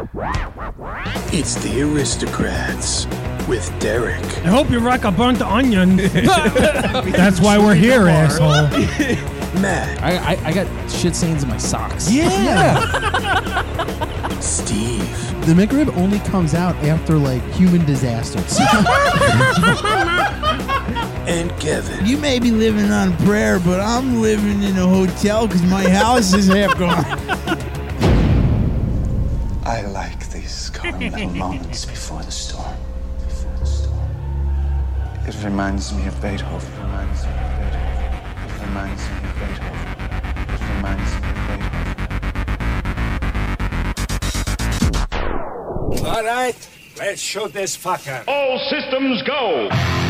It's the Aristocrats with Derek. I hope you like a burnt onion. That's why we're here, asshole. Matt. I got shit stains in my socks. Yeah. Steve. The McRib only comes out after, like, human disasters. And Kevin. You may be living on prayer, but I'm living in a hotel because my house is half gone. I like these calm little moments before the storm. It reminds me of Beethoven. It reminds me of Beethoven. It reminds me of Beethoven. It reminds me of Beethoven. All right, let's shoot this fucker. All systems go.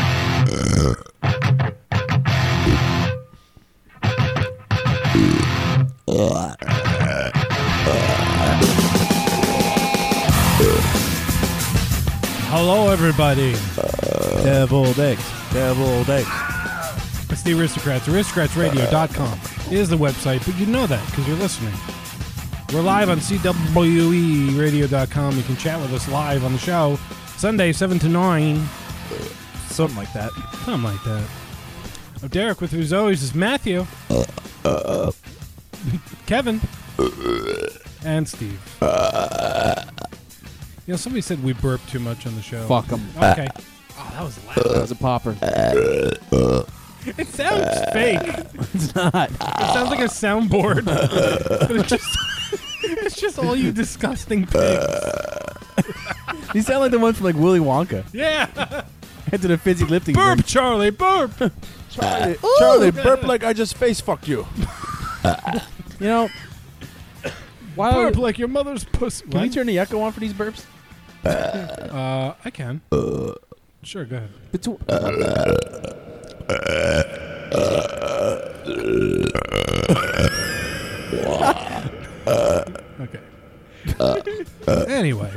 Hello, everybody. Deviled eggs. It's the Aristocrats. Aristocratsradio.com is the website, but you know that because you're listening. We're live on CWERadio.com. You can chat with us live on the show Sunday, 7 to 9. Something like that. Something like that. Oh, Derek with who's always is Matthew. Kevin. And Steve. You know, somebody said we burp too much on the show. Fuck them. Okay. Oh, that was loud. That was a popper. It sounds fake. It's not. It sounds like a soundboard. But it's just all you disgusting pigs. You sound like the one from, like, Willy Wonka. Yeah. Into the fizzy lifting. Burp, thing. Charlie, burp. Charlie, burp like I just face fucked you. You know, Burp like your mother's pussy. can we turn the echo on for these burps? I can. Sure, go ahead. Okay. Anyway.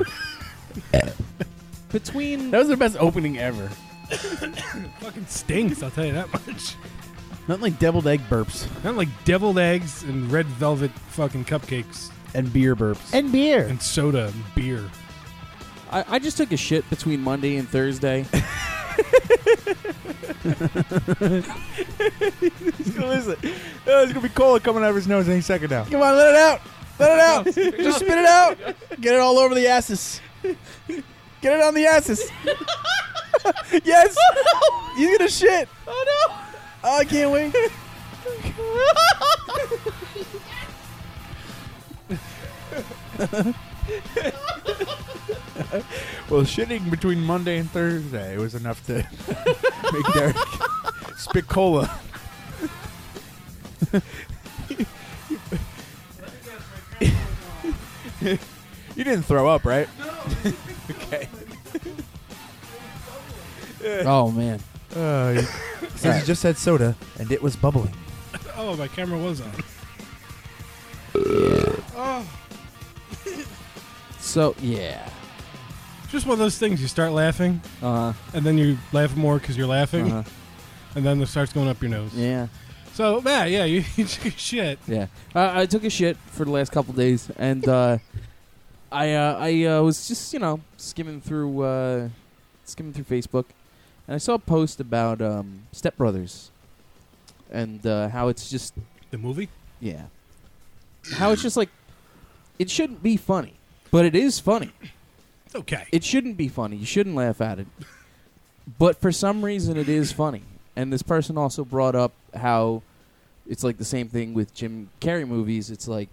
Between That was the best opening ever. Fucking stinks, I'll tell you that much. Not like deviled egg burps. Not like deviled eggs and red velvet fucking cupcakes And beer burps. And beer. and soda and beer. I just took a shit between Monday and Thursday. Listen, there's gonna be cola coming out of his nose any second now. Come on, let it out. Let it out. Just spit it out. Get it all over the asses. Get it on the asses. Yes. He's gonna shit. Oh, no. Oh, I can't wait. Well, shitting between Monday and Thursday was enough to make Derek spit cola. You didn't throw up, right? No. Okay. Oh man. He says he just had soda, and it was bubbling. Oh, my camera was on. So yeah. Just one of those things. You start laughing, and then you laugh more because you're laughing, and then it starts going up your nose. Yeah. So, Matt, yeah, you took a shit. Yeah. I took a shit for the last couple days, and I was just skimming through Facebook, and I saw a post about Step Brothers, and how it's just The movie? how it's just like it shouldn't be funny, but it is funny. It's okay. It shouldn't be funny. You shouldn't laugh at it, but for some reason it is funny. And this person also brought up how it's like the same thing with Jim Carrey movies. It's like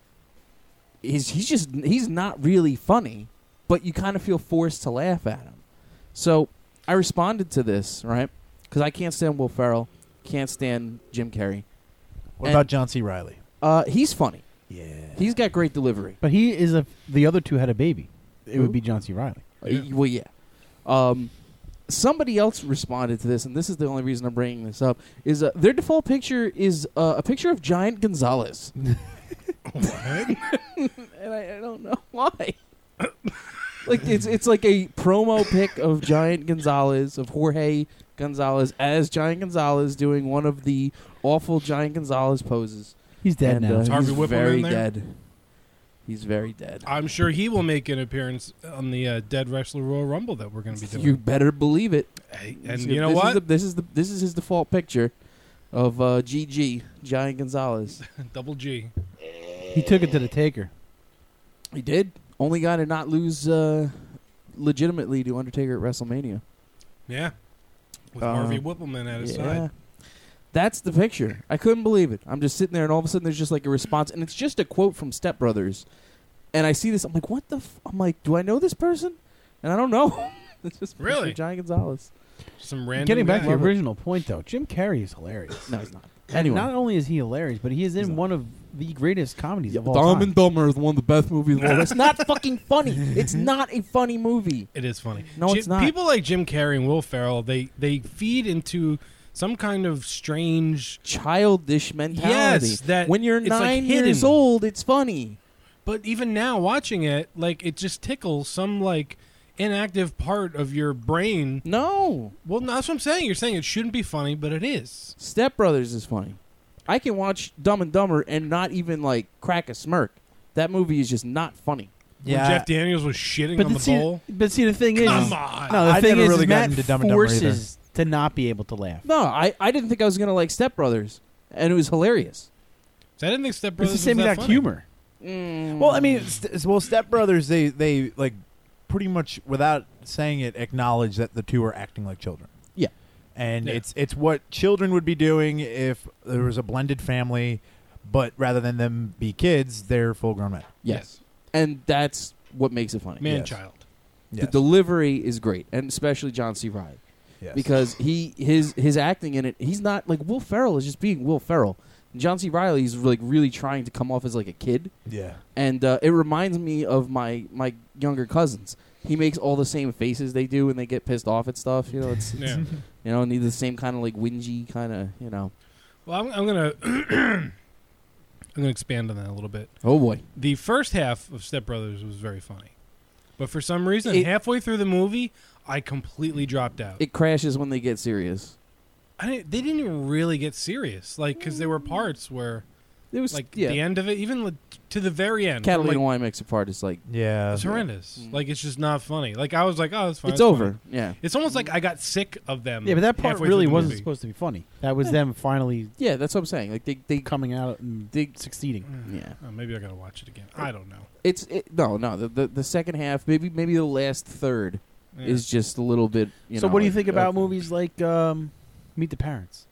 he's not really funny, but you kind of feel forced to laugh at him. So I responded to this, right? Because I can't stand Will Ferrell, can't stand Jim Carrey. What about John C. Reilly? He's funny. Yeah. He's got great delivery. But he is the other two had a baby. It would be John C. Reilly. Well, yeah. Somebody else responded to this, and this is the only reason I'm bringing this up, is their default picture is a picture of Giant Gonzalez. What? And I don't know why. Like it's like a promo pic of Giant Gonzalez, of Jorge Gonzalez as Giant Gonzalez doing one of the awful Giant Gonzalez poses. He's dead now. Is Harvey He's Whipple very in there? dead. He's very dead. I'm sure he will make an appearance on the Dead Wrestler Royal Rumble that we're going to be doing. You better believe it. Hey, and you know what? This is his default picture of GG, Giant Gonzalez. Double G. He took it to the Taker. He did. Only guy to not lose legitimately to Undertaker at WrestleMania. Yeah. With Harvey Whippleman at his side. That's the picture. I couldn't believe it. I'm just sitting there, and all of a sudden there's just like a response, and it's just a quote from Step Brothers. And I see this, I'm like, what the I'm like, do I know this person? And I don't know. It's just really Giant Gonzalez. Some random Getting back guy. to the original point, though, Jim Carrey is hilarious. No, he's not. Anyway. Not only is he hilarious, but he is in one of the greatest comedies of all Dumb time. and Dumber is one of the best movies of all time. It's not fucking funny. It's not a funny movie. It is funny. No, it's not. People like Jim Carrey and Will Ferrell, they feed into some kind of strange childish mentality. Yes, that when you're it's 9 like years old, it's funny. But even now, watching it, like it just tickles some like inactive part of your brain. No. Well, that's what I'm saying. You're saying it shouldn't be funny, but it is. Step Brothers is funny. I can watch Dumb and Dumber and not even like crack a smirk. That movie is just not funny. When Jeff Daniels was shitting on the bowl. But see, the thing is, Come on. no, the I thing never is, really got Matt into Dumb and Dumber forces to not be able to laugh. No, I didn't think I was gonna like Step Brothers, and it was hilarious. So I didn't think Step It's Brothers the same was that exact funny. humor. Well, I mean, Step Brothers, they like pretty much without saying it acknowledge that the two are acting like children. Yeah. And Yeah. it's what children would be doing if there was a blended family, but rather than them be kids, they're full-grown men. Yes. And that's what makes it funny. Man-child. The delivery is great, and especially John C. Reilly. Yes. Because his acting in it, he's not like Will Ferrell is just being Will Ferrell. John C. Reilly is like really trying to come off as like a kid. Yeah. And it reminds me of my younger cousins. He makes all the same faces they do when they get pissed off at stuff. You know, it's Yeah. you know, need the same kind of like whingy kind of, you know. Well, I'm gonna I'm gonna expand on that a little bit. Oh boy. The first half of Step Brothers was very funny, but for some reason, It- halfway through the movie, I completely dropped out. It crashes when they get serious. They didn't even really get serious, like because there were parts where It was like yeah. the end of it, even like, to the very end. Catalina like, wine makes it part. It's like Yeah. it's horrendous. Like it's just not funny. Like I was like, oh, it's fine. it's funny. over. Yeah. It's almost like I got sick of them. Yeah, but that part halfway really through the wasn't movie. supposed to be funny. That was them finally Yeah, that's what I'm saying. Like they coming out and succeeding. yeah. Oh, maybe I gotta watch it again. I don't know. No. The second half, maybe the last third Yeah. is just a little bit. So know, what do you like, think about movies like Meet the Parents?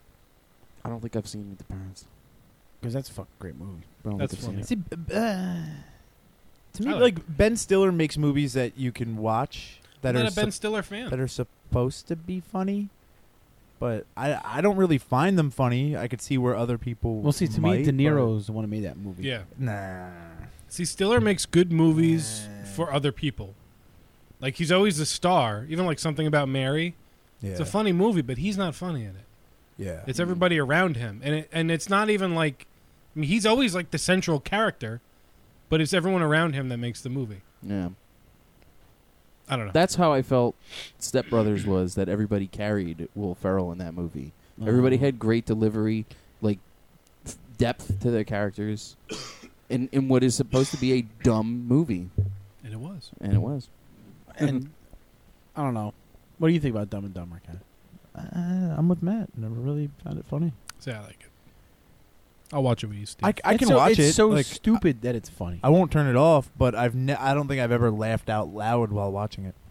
I don't think I've seen Meet the Parents. Because that's a fucking great movie. I don't That's think I've See, seen it. to me, I like Ben Stiller makes movies that you can watch that I'm are not a Ben sup- Stiller fan. that are supposed to be funny, but I don't really find them funny. I could see where other people. Well, see, to might, me, De Niro's the one who made that movie. Yeah. but- Nah. See, Stiller makes good movies for other people. Like he's always the star. Even like Something About Mary. Yeah. It's a funny movie, but he's not funny in it. Yeah. It's everybody around him, and it's not even like. I mean, he's always like the central character, but it's everyone around him that makes the movie. Yeah. I don't know. That's how I felt Step Brothers was, that everybody carried Will Ferrell in that movie. Everybody had great delivery, like depth to their characters in what is supposed to be a dumb movie. And it was. And it was. And I don't know. What do you think about Dumb and Dumber, Ken? I'm with Matt. Never really found it funny. See, I like it. I'll watch it with you, Steve. I can It's so, watch it's it. so like, stupid that it's funny. I won't turn it off, but I don't think I've ever laughed out loud while watching it.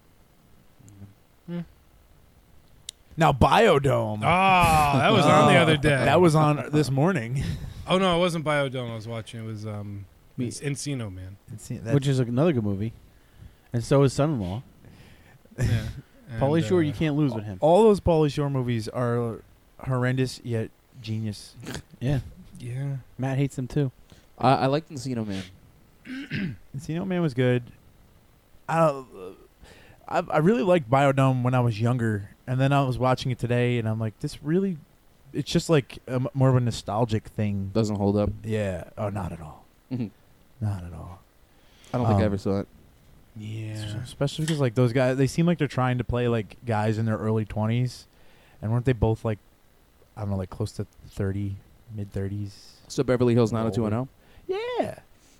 Hmm. Now Biodome. that was on the other day. That was on this morning. Oh no, it wasn't Biodome I was watching. It was Encino Man. Which is another good movie. And so is Son-in-Law. Yeah. Pauly And, Shore, you can't lose with him. All those Pauly Shore movies are horrendous yet genius. Yeah. Yeah. Matt hates them too. I like Encino Man. Encino Man was good. I really liked Biodome when I was younger, and then I was watching it today, and I'm like, this really, it's just like more of a nostalgic thing. Doesn't hold up. Yeah. Oh, not at all. Mhm. Not at all. I don't think I ever saw it. Yeah. Especially because like those guys, they seem like they're trying to play like guys in their early 20s, and weren't they both like, I don't know, like close to 30, mid 30s? So Beverly Hills 90210? Yeah.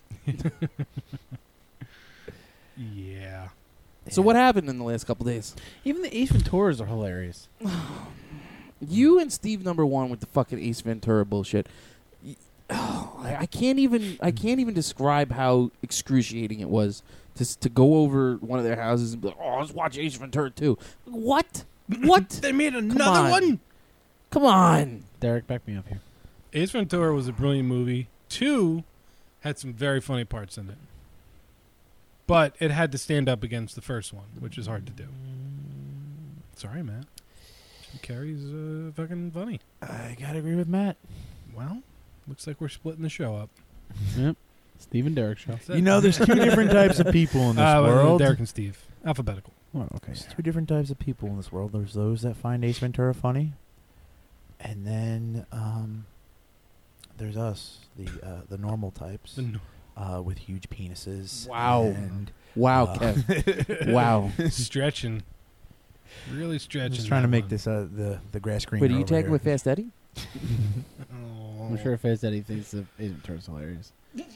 Yeah. So what happened in the last couple days? Even the Ace Venturas are hilarious. You and Steve number one with the fucking Ace Ventura bullshit. I can't even describe how excruciating it was to go over one of their houses and be like, "Oh, let's watch Ace Ventura 2." What? What? They made another one? Come on. Derek, back me up here. Ace Ventura was a brilliant movie. 2 had some very funny parts in it. But it had to stand up against the first one, which is hard to do. Sorry, Matt. Jim Carrey's fucking funny. I gotta agree with Matt. Well, looks like we're splitting the show up. Yep. Steve and Derek show. You know, there's 2 different types of people in this world. Derek and Steve. Alphabetical. Oh, okay. There's 2 different types of people in this world. There's those that find Ace Ventura funny, and then there's us, the normal types, with huge penises. Wow. And, wow, Kev. Wow. Stretching. Really stretching. Just trying to make this the grass green. Wait, are you tagging with Fast Eddie? Oh. I'm sure Fast Eddie thinks the Ace Ventura's hilarious.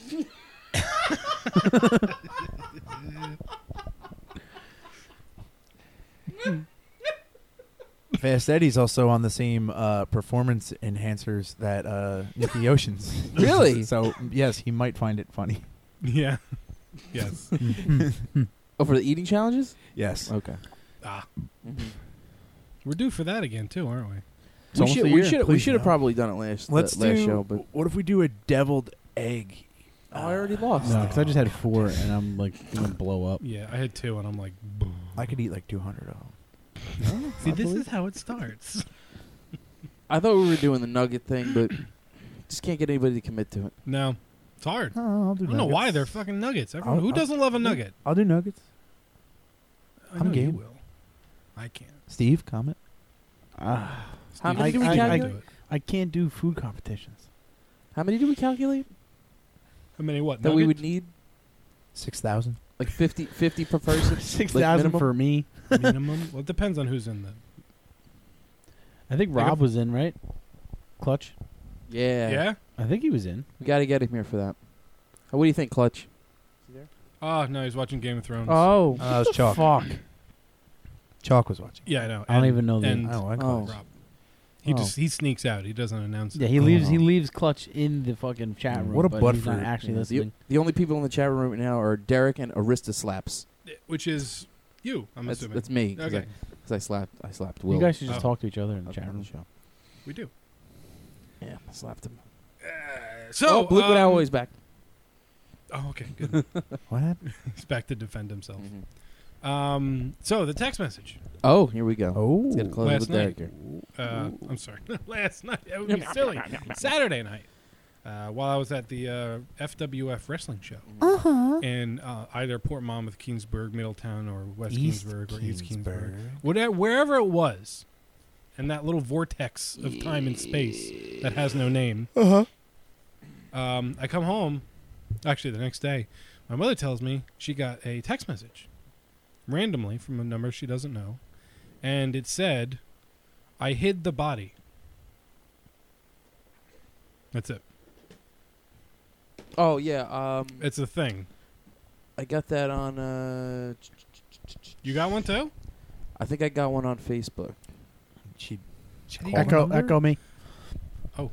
Fast Eddie's also on the same performance enhancers that Nicky Ocean's. Really? So, yes, he might find it funny. Yeah. Yes. Oh, for the eating challenges? Yes. Okay. We're due for that again, too, aren't we? We should have probably done it last show. But what if we do a deviled egg? I already lost. No, because I just had 4, and I'm like going to blow up. Yeah, I had 2, and I'm like, boom. I could eat like 200 of them. See, this is how it starts. I thought we were doing the nugget thing, but just can't get anybody to commit to it. No. It's hard. Oh, I'll do I don't know why they're fucking nuggets. Everyone, who doesn't love a nugget? I'll do nuggets. I'm game. You will. I can't. Steve, comment. How many do we I calculate? do it. I can't do food competitions. How many do we calculate How many what? that we nuggets? would need? 6,000. Like 50 per person? 6,000 for me. Minimum? Well, it depends on who's in them. I think Rob was in, right? Clutch? Yeah. Yeah? I think he was in. We got to get him here for that. What do you think, Clutch? Oh, no, he's watching Game of Thrones. Oh, that was Chalk. fuck. Chalk was watching. Yeah, I know. I don't even know the. And Oh, I Oh. Rob. He sneaks out. He doesn't announce Yeah, it. he leaves Clutch in the fucking chat room. What a but butt he's not fruit. actually Yeah, listening. the only people in the chat room right now are Derek and Arista Slaps. Which is you, I'm That's, assuming. that's me. Okay. Because I slapped Will. You guys should just Oh. talk to each other in the up chat on the room. show. We do. Yeah, I slapped him. So, Blue Always back. Oh, okay, good. What happened? He's back to defend himself. Mhm. So, the text message. Oh, here we go. Oh. Let's get a close Last with Derek night. here. I'm sorry. Last night. That would be silly. Saturday night. While I was at the FWF wrestling show in either Port Monmouth, Kingsburg, Middletown, or West Kingsburg, or East Kingsburg. Wherever it was, in that little vortex of time and space that has no name. I come home, actually the next day, my mother tells me she got a text message randomly from a number she doesn't know, and it said, "I hid the body." That's it. Oh, yeah. It's a thing. I got that on... You got one too? I think I got one on Facebook. She Echo me. Oh.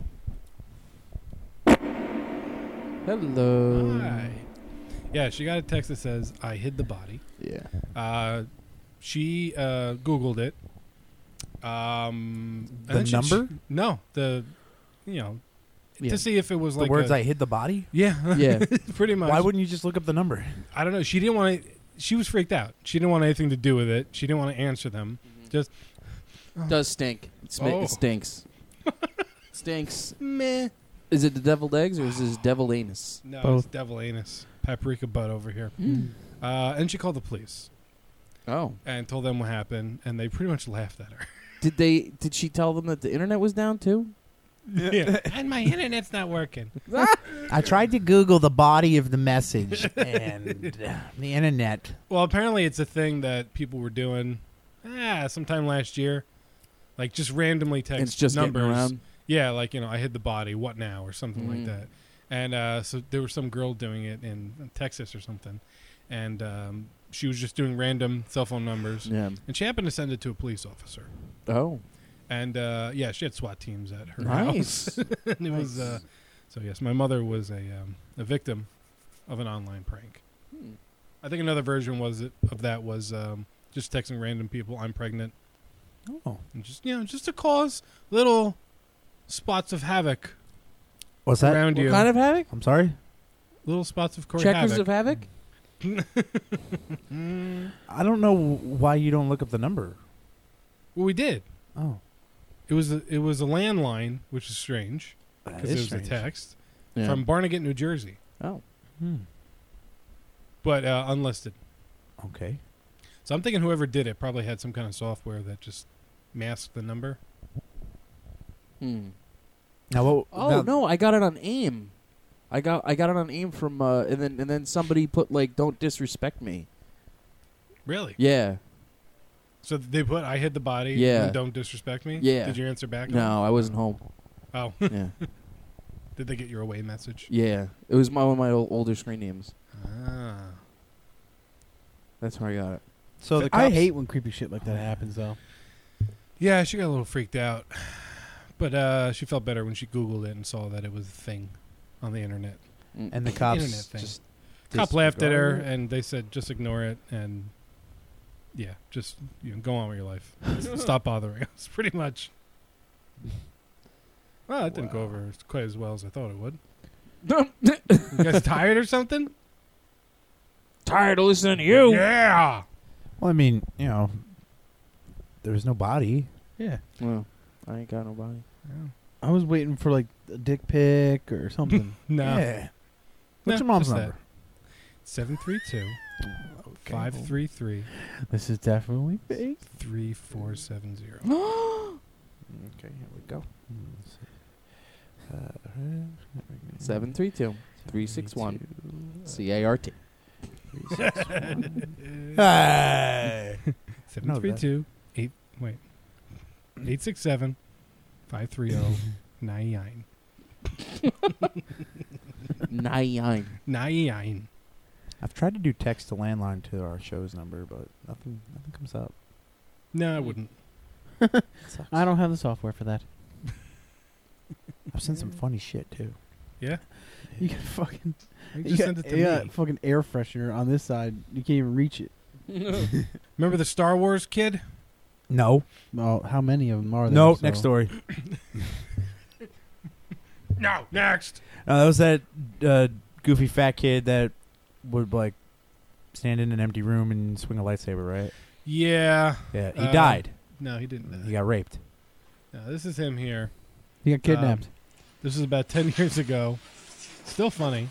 Hello. Hi. Yeah, she got a text that says, "I hid the body." Yeah. She Googled it. And The then number? No, Yeah. to see if it was The like words "I hid the body." Yeah, Yeah. pretty much. Why wouldn't you just look up the number? I don't know. She didn't want to. She was freaked out. She didn't want anything to do with it. She didn't want to answer them. Just Does stink. Oh. It stinks. Stinks. Meh. Is it the deviled eggs or is this devil anus? no, it's Both. devil anus, paprika butt over here. And she called the police Oh. and told them what happened, and they pretty much laughed at her. Did she tell them that the internet was down too? Yeah, and my internet's not working. I tried to Google the body of the message and the internet. Well, apparently it's a thing that people were doing sometime last year. Like just randomly text It's just numbers. getting around. Yeah, like, I hid the body, what now, or something like that. And so there was some girl doing it in Texas or something, and she was just doing random cell phone numbers, Yeah. and she happened to send it to a police officer. Oh. And yeah, she had SWAT teams at her Nice. house. And it was so yes, my mother was a victim of an online prank. I think another version of that was just texting random people, "I'm pregnant," Oh. and just to cause little spots of havoc What's that? around What you. kind of havoc? I'm sorry. Little spots of Checkers havoc. of havoc? I don't know why you don't look up the number. Well, we did. Oh. It was a landline, which is strange That because it is was strange. a text Yeah. from Barnegat, New Jersey, Oh. but unlisted. Okay. So I'm thinking whoever did it probably had some kind of software that just masked the number. Hmm. Now, what? Oh now, no, I got it on AIM. I got it on AIM from and then somebody put like "Don't disrespect me." Really? Yeah. So they put "I hid the body." Yeah. And "Don't disrespect me." Yeah. Did you answer back? No, I wasn't home. Oh. Yeah. Did they get your away message? Yeah. It was one of my older screen names. Ah. That's where I got it. so the I cops, hate when creepy shit like that happens, though. Yeah, she got a little freaked out, but she felt better when she Googled it and saw that it was a thing on the internet. and the cops Internet thing. just Cop laughed at her, disregarded it? and they said, "Just ignore it," and yeah, just go on with your life. Stop bothering us. Pretty much. Well, it didn't go over quite as well as I thought it would. You guys tired or something? Tired of listening to you. Yeah. Well, I mean, there was no body. Yeah. Well, I ain't got nobody. I was waiting for like a dick pic or something. No. Yeah. What's No, your mom's just number? 732 533 This is definitely fake. 3470. Okay, here we go. 732-361-CART. Hey. 732 867 530 99. 99. I've tried to do text to landline to our show's number, but nothing comes up. No, I wouldn't. I don't have the software for that. I've sent some funny shit too. Yeah? You can fucking You just send it to me. fucking air freshener on this side. You can't even reach it. Remember the Star Wars kid? No. Well, how many of them are there? No. so- Next story. No, next. That was that goofy fat kid that would like stand in an empty room and swing a lightsaber, right? Yeah. Yeah. He died. No, he didn't. He got raped. No, this is him here. He got kidnapped. This is about 10 years ago. Still funny.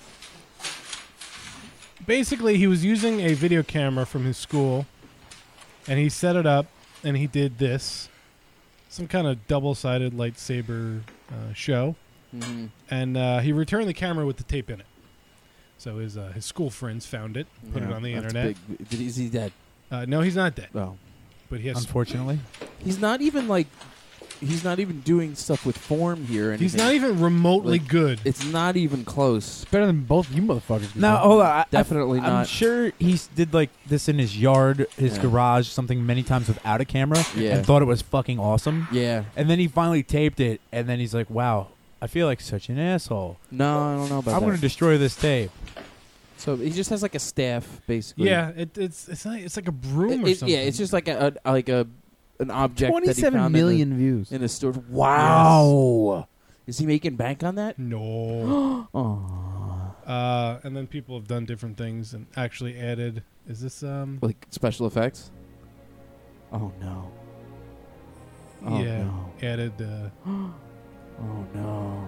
Basically, he was using a video camera from his school, and he set it up, and he did this. Some kind of double-sided lightsaber show. Mhm. And he returned the camera with the tape in it. So his school friends found it, put it Yeah, on the that's internet. big. Is he dead? No, he's not dead, No. but he has. Unfortunately. He's not even like. He's not even doing stuff with form here. Or He's anything. not even remotely Like, good. It's not even close. Better than both you motherfuckers. No, hold on. Definitely I'm not. sure he did like this in his yard, his Yeah. garage, something many times without a camera, Yeah. and thought it was fucking awesome. Yeah. And then he finally taped it, and then he's like, "Wow, I feel like such an asshole. No, I don't know about I'm that. going to destroy this tape." So he just has like a staff, basically. Yeah, it's like a broom or It- something. yeah, it's just like an object that he 27 found million views. in a store. Wow. Is he making bank on that? No. Oh. And then people have done different things and actually added. Is this Like special effects? Oh no. Oh yeah, no. added. Oh no.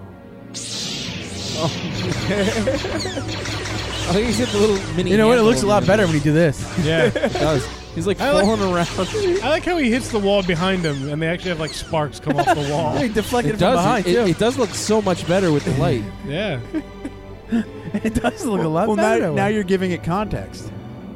I think he's hit the little mini. You know what? It handle looks a lot here. better when you do this. Yeah, It does. He's like I like- falling around. I like how he hits the wall behind him, and they actually have like sparks come off the wall. He deflected It from does. behind, It, too. it does look so much better with the light. Yeah, It does look a lot Well, better. now, that now way. you're giving it context.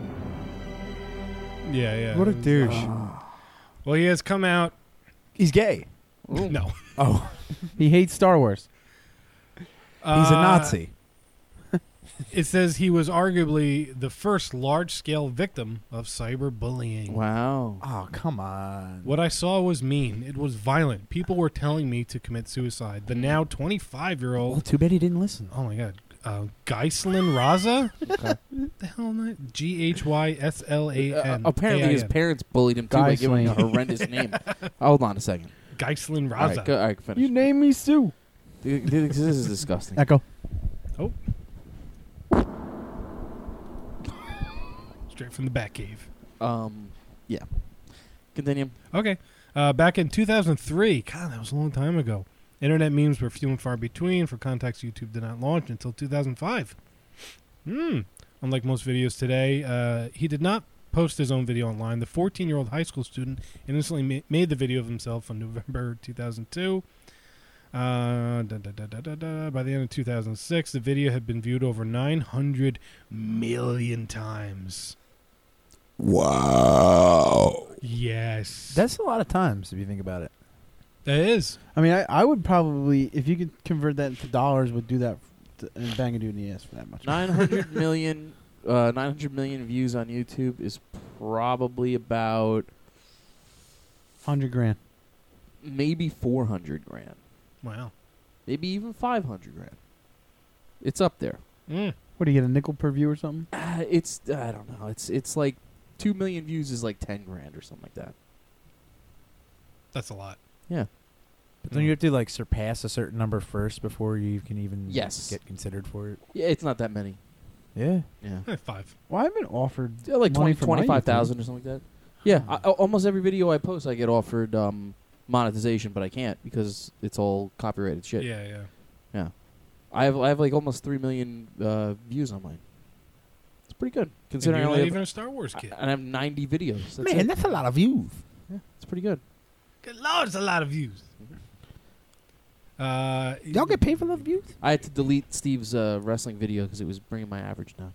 yeah. What a douche. Well, he has come out. He's gay. No, Oh, He hates Star Wars. He's a Nazi. It says he was arguably the first large-scale victim of cyberbullying. Wow. Oh, come on. What I saw was mean. It was violent. People were telling me to commit suicide. The now 25-year-old... Well, too bad he didn't listen. Oh, my God. Ghislain Raza? What the hell am I? Ghyslain. Apparently his parents bullied him too by giving him a horrendous name. Hold on a second. Ghislain All Raza. right, all right, finish. You name me Sue. This is disgusting. Echo. Oh. Straight from the Batcave. Yeah. Continue. Okay. Back in 2003, God, that was a long time ago. Internet memes were few and far between. For context, YouTube did not launch until 2005. Unlike most videos today, he did not post his own video online. The 14-year-old high school student innocently made the video of himself on November 2002. By the end of 2006, the video had been viewed over 900 million times. Wow. Yes. That's a lot of times if you think about it. That is. I mean, I would probably, if you could convert that into dollars, would do that and bang a dude in the ass for that much. 900 million views on YouTube is probably about 100 grand. maybe 400 grand. Wow. Maybe even 500 grand. It's up there. What, do you get a nickel per view or something? I don't know. It's like 2 million views is like 10 grand or something like that. That's a lot. Yeah. But then you have to like surpass a certain number first before you can even Yes. get considered for it. Yeah, it's not that many. Yeah. Yeah. 5. Well, I've been offered Yeah, like money for my 25,000 or something like that. Yeah, almost every video I post, I get offered monetization, but I can't because it's all copyrighted shit. Yeah. I have like almost 3 million views on mine. It's pretty good And considering I you're only not have, even a Star Wars kid. and I have 90 videos. That's Man, it. that's a lot of views. Yeah, it's pretty good. Good Lord, it's a lot of views. Y'all get paid for those views? I had to delete Steve's wrestling video because it was bringing my average down.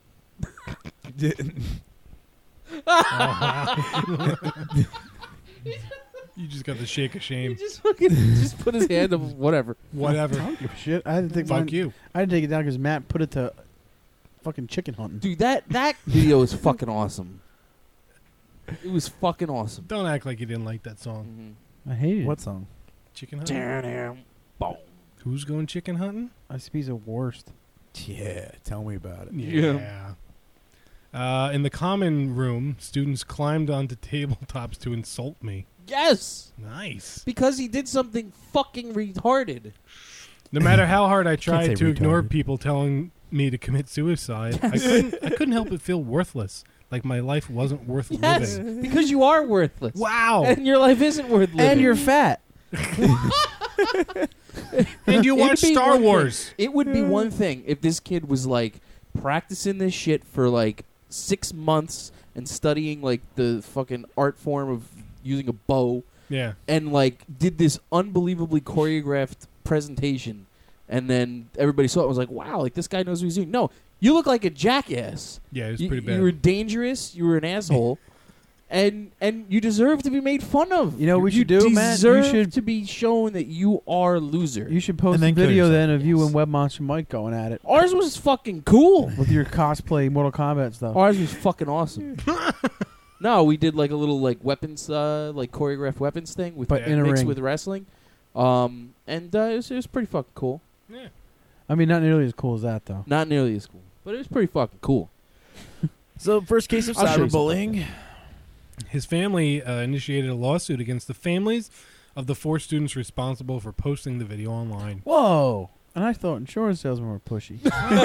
You just got the shake of shame. Just fucking just put his hand up. Whatever. Whatever. I don't give a shit. I had to take Fuck mine, you. I had to take it down because Matt put it to fucking chicken hunting. Dude, that video is fucking awesome. It was fucking awesome. Don't act like you didn't like that song. I hated it. What song? Chicken hunting? Mm-hmm. Boom. Who's going chicken hunting? ICP's the worst. Yeah, tell me about it. Yeah. In the common room, students climbed onto tabletops to insult me. Yes, Nice. because he did something fucking retarded. No matter how hard I tried say to ignore retarded. people telling me to commit suicide, I couldn't help but feel worthless. Like my life wasn't worth Yes, living. because you are worthless. Wow. And your life isn't worth living. And you're fat. And you watch It'd be Star one Wars. thing. It would be one thing if this kid was like practicing this shit for like 6 months and studying like the fucking art form of using a bow Yeah. and like did this unbelievably choreographed presentation, and then everybody saw it and was like, wow, like this guy knows what he's doing. No, you look like a jackass. Yeah, it was You, pretty bad. you were dangerous. You were an asshole. And you deserve to be made fun of. You know what we should do, Matt? You deserve should- to be shown that you are a loser. You should post And a then kill video yourself. then of you Yes. and Webmonster Mike going at it Ours was fucking cool. with your cosplay Mortal Kombat stuff. Ours was fucking awesome. No, we did like a little like weapons, like choreographed weapons thing with But in a mixed ring. with wrestling, and it was pretty fucking cool. Yeah. I mean, not nearly as cool as that though. Not nearly as cool, but it was pretty fucking cool. So, first case of I'll show you cyberbullying. His family initiated a lawsuit against the families of the 4 students responsible for posting the video online. Whoa! And I thought insurance salesmen were pushy.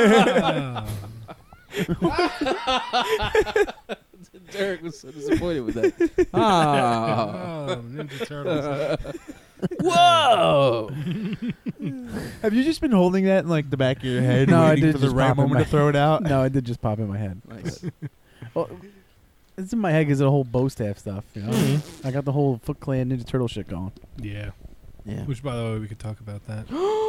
Derek was so disappointed with that. Ah, Oh, Ninja Turtles. whoa! Have you just been holding that in like The back of your head, No, I waiting did for the just right pop in moment my- to throw it out. No, it did just pop in my head. Nice. Well, it's in my head because of the whole bow staff stuff. You know, Mhm. I got the whole Foot Clan Ninja Turtle shit going. Yeah. Yeah. Which, by the way, we could talk about that.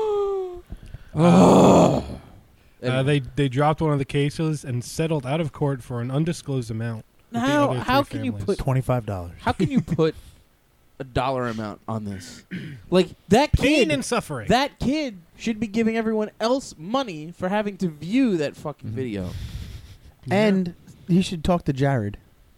They dropped one of the cases and settled out of court for an undisclosed amount. with the other 3 how can you families. put $25. how can you put a dollar amount on this. Like that Pain kid and suffering. That kid should be giving everyone else money for having to view that fucking video. And he should talk to Jared.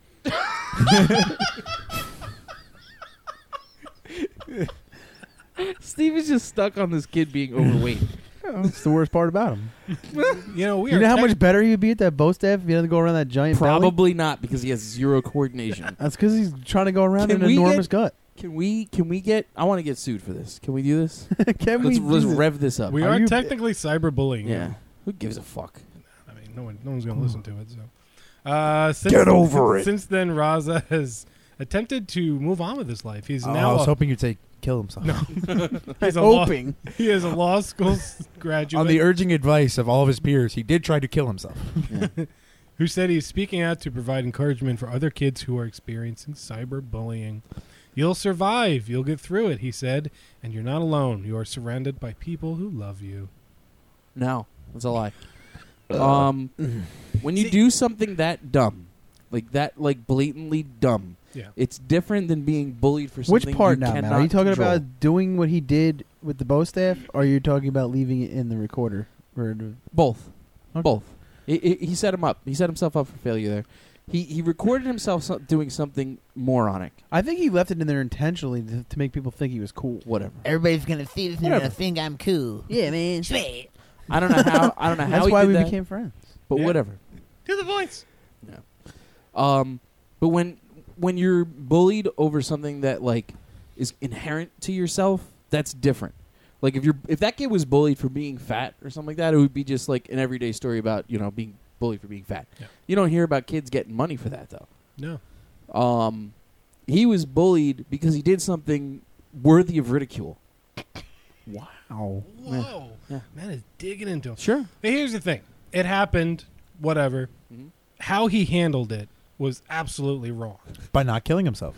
Steve is just stuck on this kid being overweight. That's the worst part about him. You know, we You are know how tech- much better he would be at that bow staff if he had to go around that giant belly? Probably not, because he has zero coordination. That's because he's trying to go around Can an we enormous gut. Can we get? I want to get sued for this. Can we do this? Can Let's we? rev this up. We Are are you- technically cyberbullying. Yeah. Who gives a fuck? I mean, no one's going to listen to it. So, since, Get over it. Since then, Raza has attempted to move on with his life. He's I now was hoping you'd say kill himself. he's a hoping. he is a law school graduate On the urging advice of all of his peers, he did try to kill himself. who said he's speaking out to provide encouragement for other kids who are experiencing cyberbullying. You'll survive. You'll get through it, he said, and you're not alone. You are surrounded by people who love you. No, that's a lie. When you do something that dumb, like that, like blatantly dumb, Yeah. it's different than being bullied for Which something part you now, Matt? cannot Are you talking control. about doing what he did with the bow staff, or are you talking about leaving it in the recorder? Both? Okay. Both. He set him up. He set himself up for failure there. He recorded himself doing something moronic. I think he left it in there intentionally to make people think he was cool. Whatever. Everybody's gonna see this and Whatever. gonna think I'm cool. Yeah, man. Sweet. I don't know how. I don't know how. That's he why did we that, became friends. But Yeah. whatever. Do the voice. But when you're bullied over something that like is inherent to yourself, that's different. Like if that kid was bullied for being fat or something like that, it would be just like an everyday story about being bullied for being fat. Yeah. You don't hear about kids getting money for that though. No. He was bullied because he did something worthy of ridicule. Wow. Whoa. Yeah. Man is digging into him. Sure. But here's the thing. It happened, whatever. Mhm. How he handled it was absolutely wrong. By not killing himself.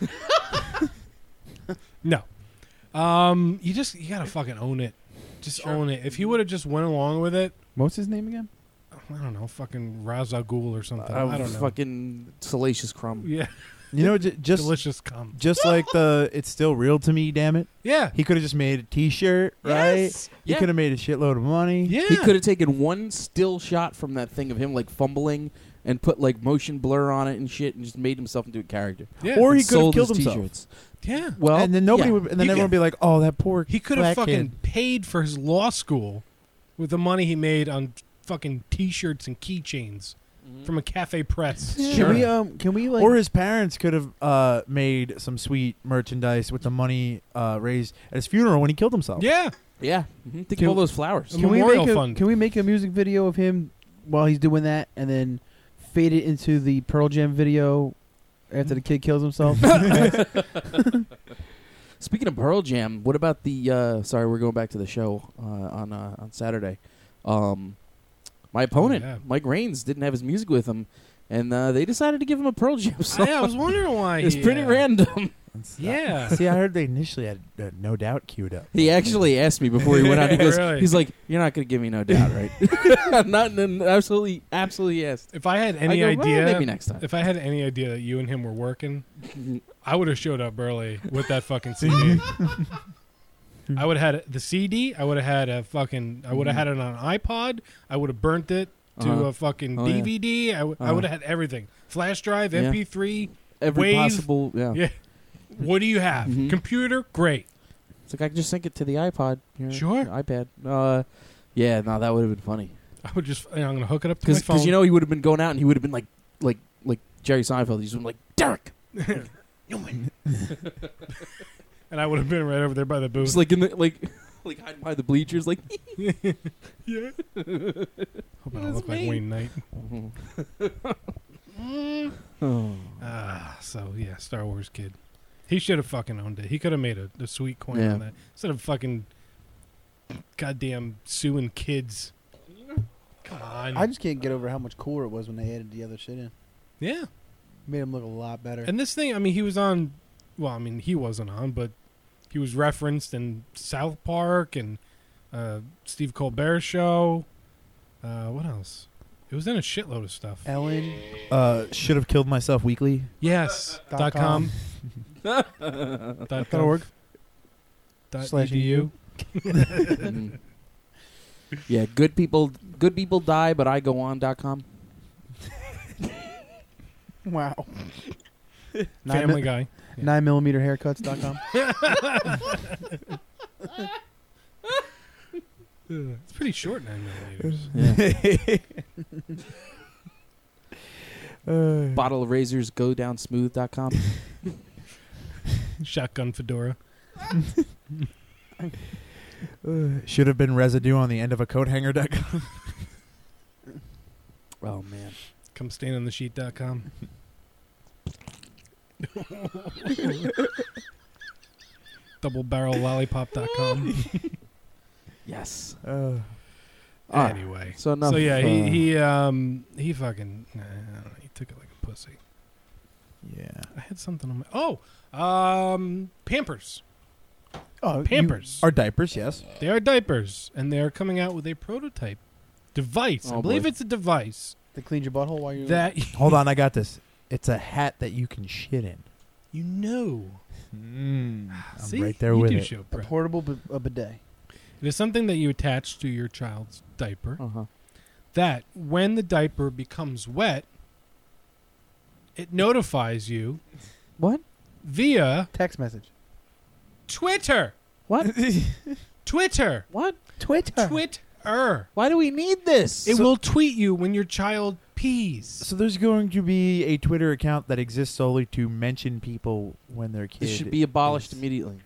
No. You gotta fucking own it. Just own it. If he would have just went along with it, What's his name again? I don't know, fucking Raza Ghul or something. I don't know. Fucking salacious crumb. Yeah. You know, just Delicious cum. just like the "It's Still Real to Me," damn it. Yeah. He could have just made a T-shirt, right? Yes. He Yeah. could have made a shitload of money. Yeah. He could have taken one still shot from that thing of him like fumbling and put like motion blur on it and shit and just made himself into a character. Yeah. Or he And could have sold killed his himself. T-shirts. Yeah. Well, And then nobody yeah. would, and then You everyone would be like, "Oh, that poor." He could have fat fucking kid. paid for his law school with the money he made on fucking T-shirts and keychains from a cafe press. Can we like? Or his parents could have made some sweet merchandise with the money raised at his funeral when he killed himself. Yeah. Yeah. Think Can- of all those flowers. Um, can we Memorial make Fund. Can we make a music video of him while he's doing that, and then fade it into the Pearl Jam video after the kid kills himself? Speaking of Pearl Jam, what about the? Sorry, we're going back to the show on Saturday. My opponent, yeah. Mike Raines, didn't have his music with him, and they decided to give him a Pearl Jam song. I was wondering why. It's pretty random. Yeah. See, I heard they initially had No Doubt queued up. He actually asked me before he went out. He goes, Really? he's like, "You're not going to give me No Doubt, right?" Not absolutely yes. If I had any I go, "Well, idea, maybe next time." if I had any idea that you and him were working, I would have showed up early with that fucking CD. I would have had the CD. I would have had a fucking. I would have had it on an iPod. I would have burnt it to Uh-huh. a fucking Oh, yeah. DVD. I would have had everything: flash drive, Yeah. MP3. Every Wave. possible, yeah. Yeah. What do you have? Mhm. Computer, great. It's like I can just sync it to the iPod, Sure. iPad. Yeah, no, that would have been funny. I would just. I'm gonna hook it up to my phone. Because he would have been going out and he would have been like Jerry Seinfeld. He's been like Derek, and I would have been right over there by the booth. just like in the like hiding behind the bleachers, like. Yeah. Hope I don't look like me. Wayne Knight. Oh. So yeah, Star Wars kid. He should have fucking owned it. He could have made a sweet coin Yeah. on that instead of fucking goddamn suing kids. Come on. I just can't get over how much cooler it was when they added the other shit in. Yeah. Made him look a lot better. And this thing, I mean, he was on. Well, I mean, he wasn't on, but he was referenced in South Park and Steve Colbert's show. What else? It was in a shitload of stuff. Ellen. Should have killed myself weekly. Yes. .com. .com. That'll work. Slash .edu. Yeah, good people die, but I go on.com. Wow. Family Guy. 9mmhaircuts.com. It's pretty short, 9 millimeters. Bottle of razors, go down smooth.com. Shotgun fedora. Should have been residue on the end of a coat hanger.com. Oh, man. Come stain on the sheet.com. Double barrel lollipop.com. Yes. Anyway. So enough. So yeah, he fucking he took it like a pussy. Yeah. I had something on my Pampers. Oh, Pampers. Our diapers, yes. They are diapers, and they are coming out with a prototype device. I Oh, believe boy. it's a device They cleaned your butthole while you that Hold on, I got this. It's a hat that you can shit in. you know. I'm See? right there You with do it. show a prep. portable a bidet. It is something that you attach to your child's diaper. Uh-huh. That when the diaper becomes wet, it notifies you What? via Text message. Twitter. What? Twitter. What? Twitter. Why do we need this? It will tweet you when your child pees. So there's going to be a Twitter account that exists solely to mention people when their kid This should be abolished is- immediately.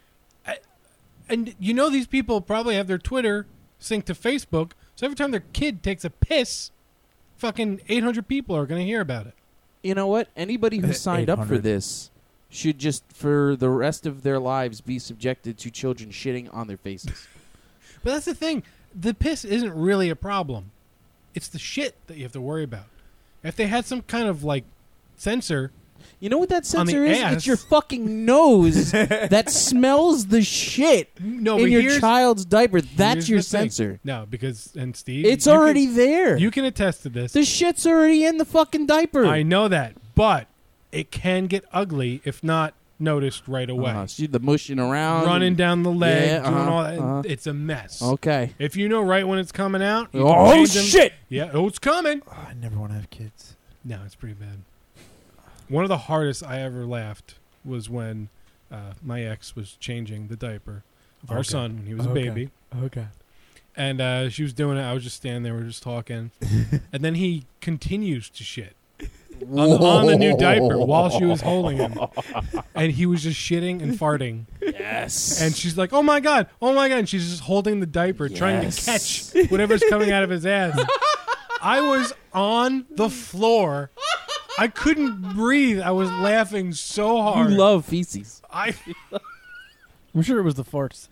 And you know these people probably have their Twitter synced to Facebook, so every time their kid takes a piss, fucking 800 people are going to hear about it. You know what? Anybody who signed up for 800. this should just, for the rest of their lives, be subjected to children shitting on their faces. But that's the thing. The piss isn't really a problem. It's the shit that you have to worry about. If they had some kind of, like, sensor... You know what that On the sensor is? ass. It's your fucking nose that smells the shit No, in but your here's- child's diaper. That's here's your the thing. sensor. No, because... And Steve... It's you already can, there. You can attest to this. The shit's already in the fucking diaper. I know that. But it can get ugly if not noticed right away. See the mushing around. Running down the leg, Yeah, doing all that. uh-huh. It's a mess. Okay. If you know right when it's coming out... you can Oh, change them. shit! Yeah, it's coming. Oh, I never want to have kids. No, it's pretty bad. One of the hardest I ever laughed was when my ex was changing the diaper of our Okay. son when he was a Okay. baby. Okay. And she was doing it. I was just standing there. We were just talking. And then he continues to shit on the new diaper while she was holding him. And he was just shitting and farting. Yes. And she's like, oh, my God. Oh, my God. And she's just holding the diaper, trying to Yes. catch whatever's coming out of his ass. I was on the floor. I couldn't breathe. I was laughing so You hard. love feces. I I'm sure it was the farts.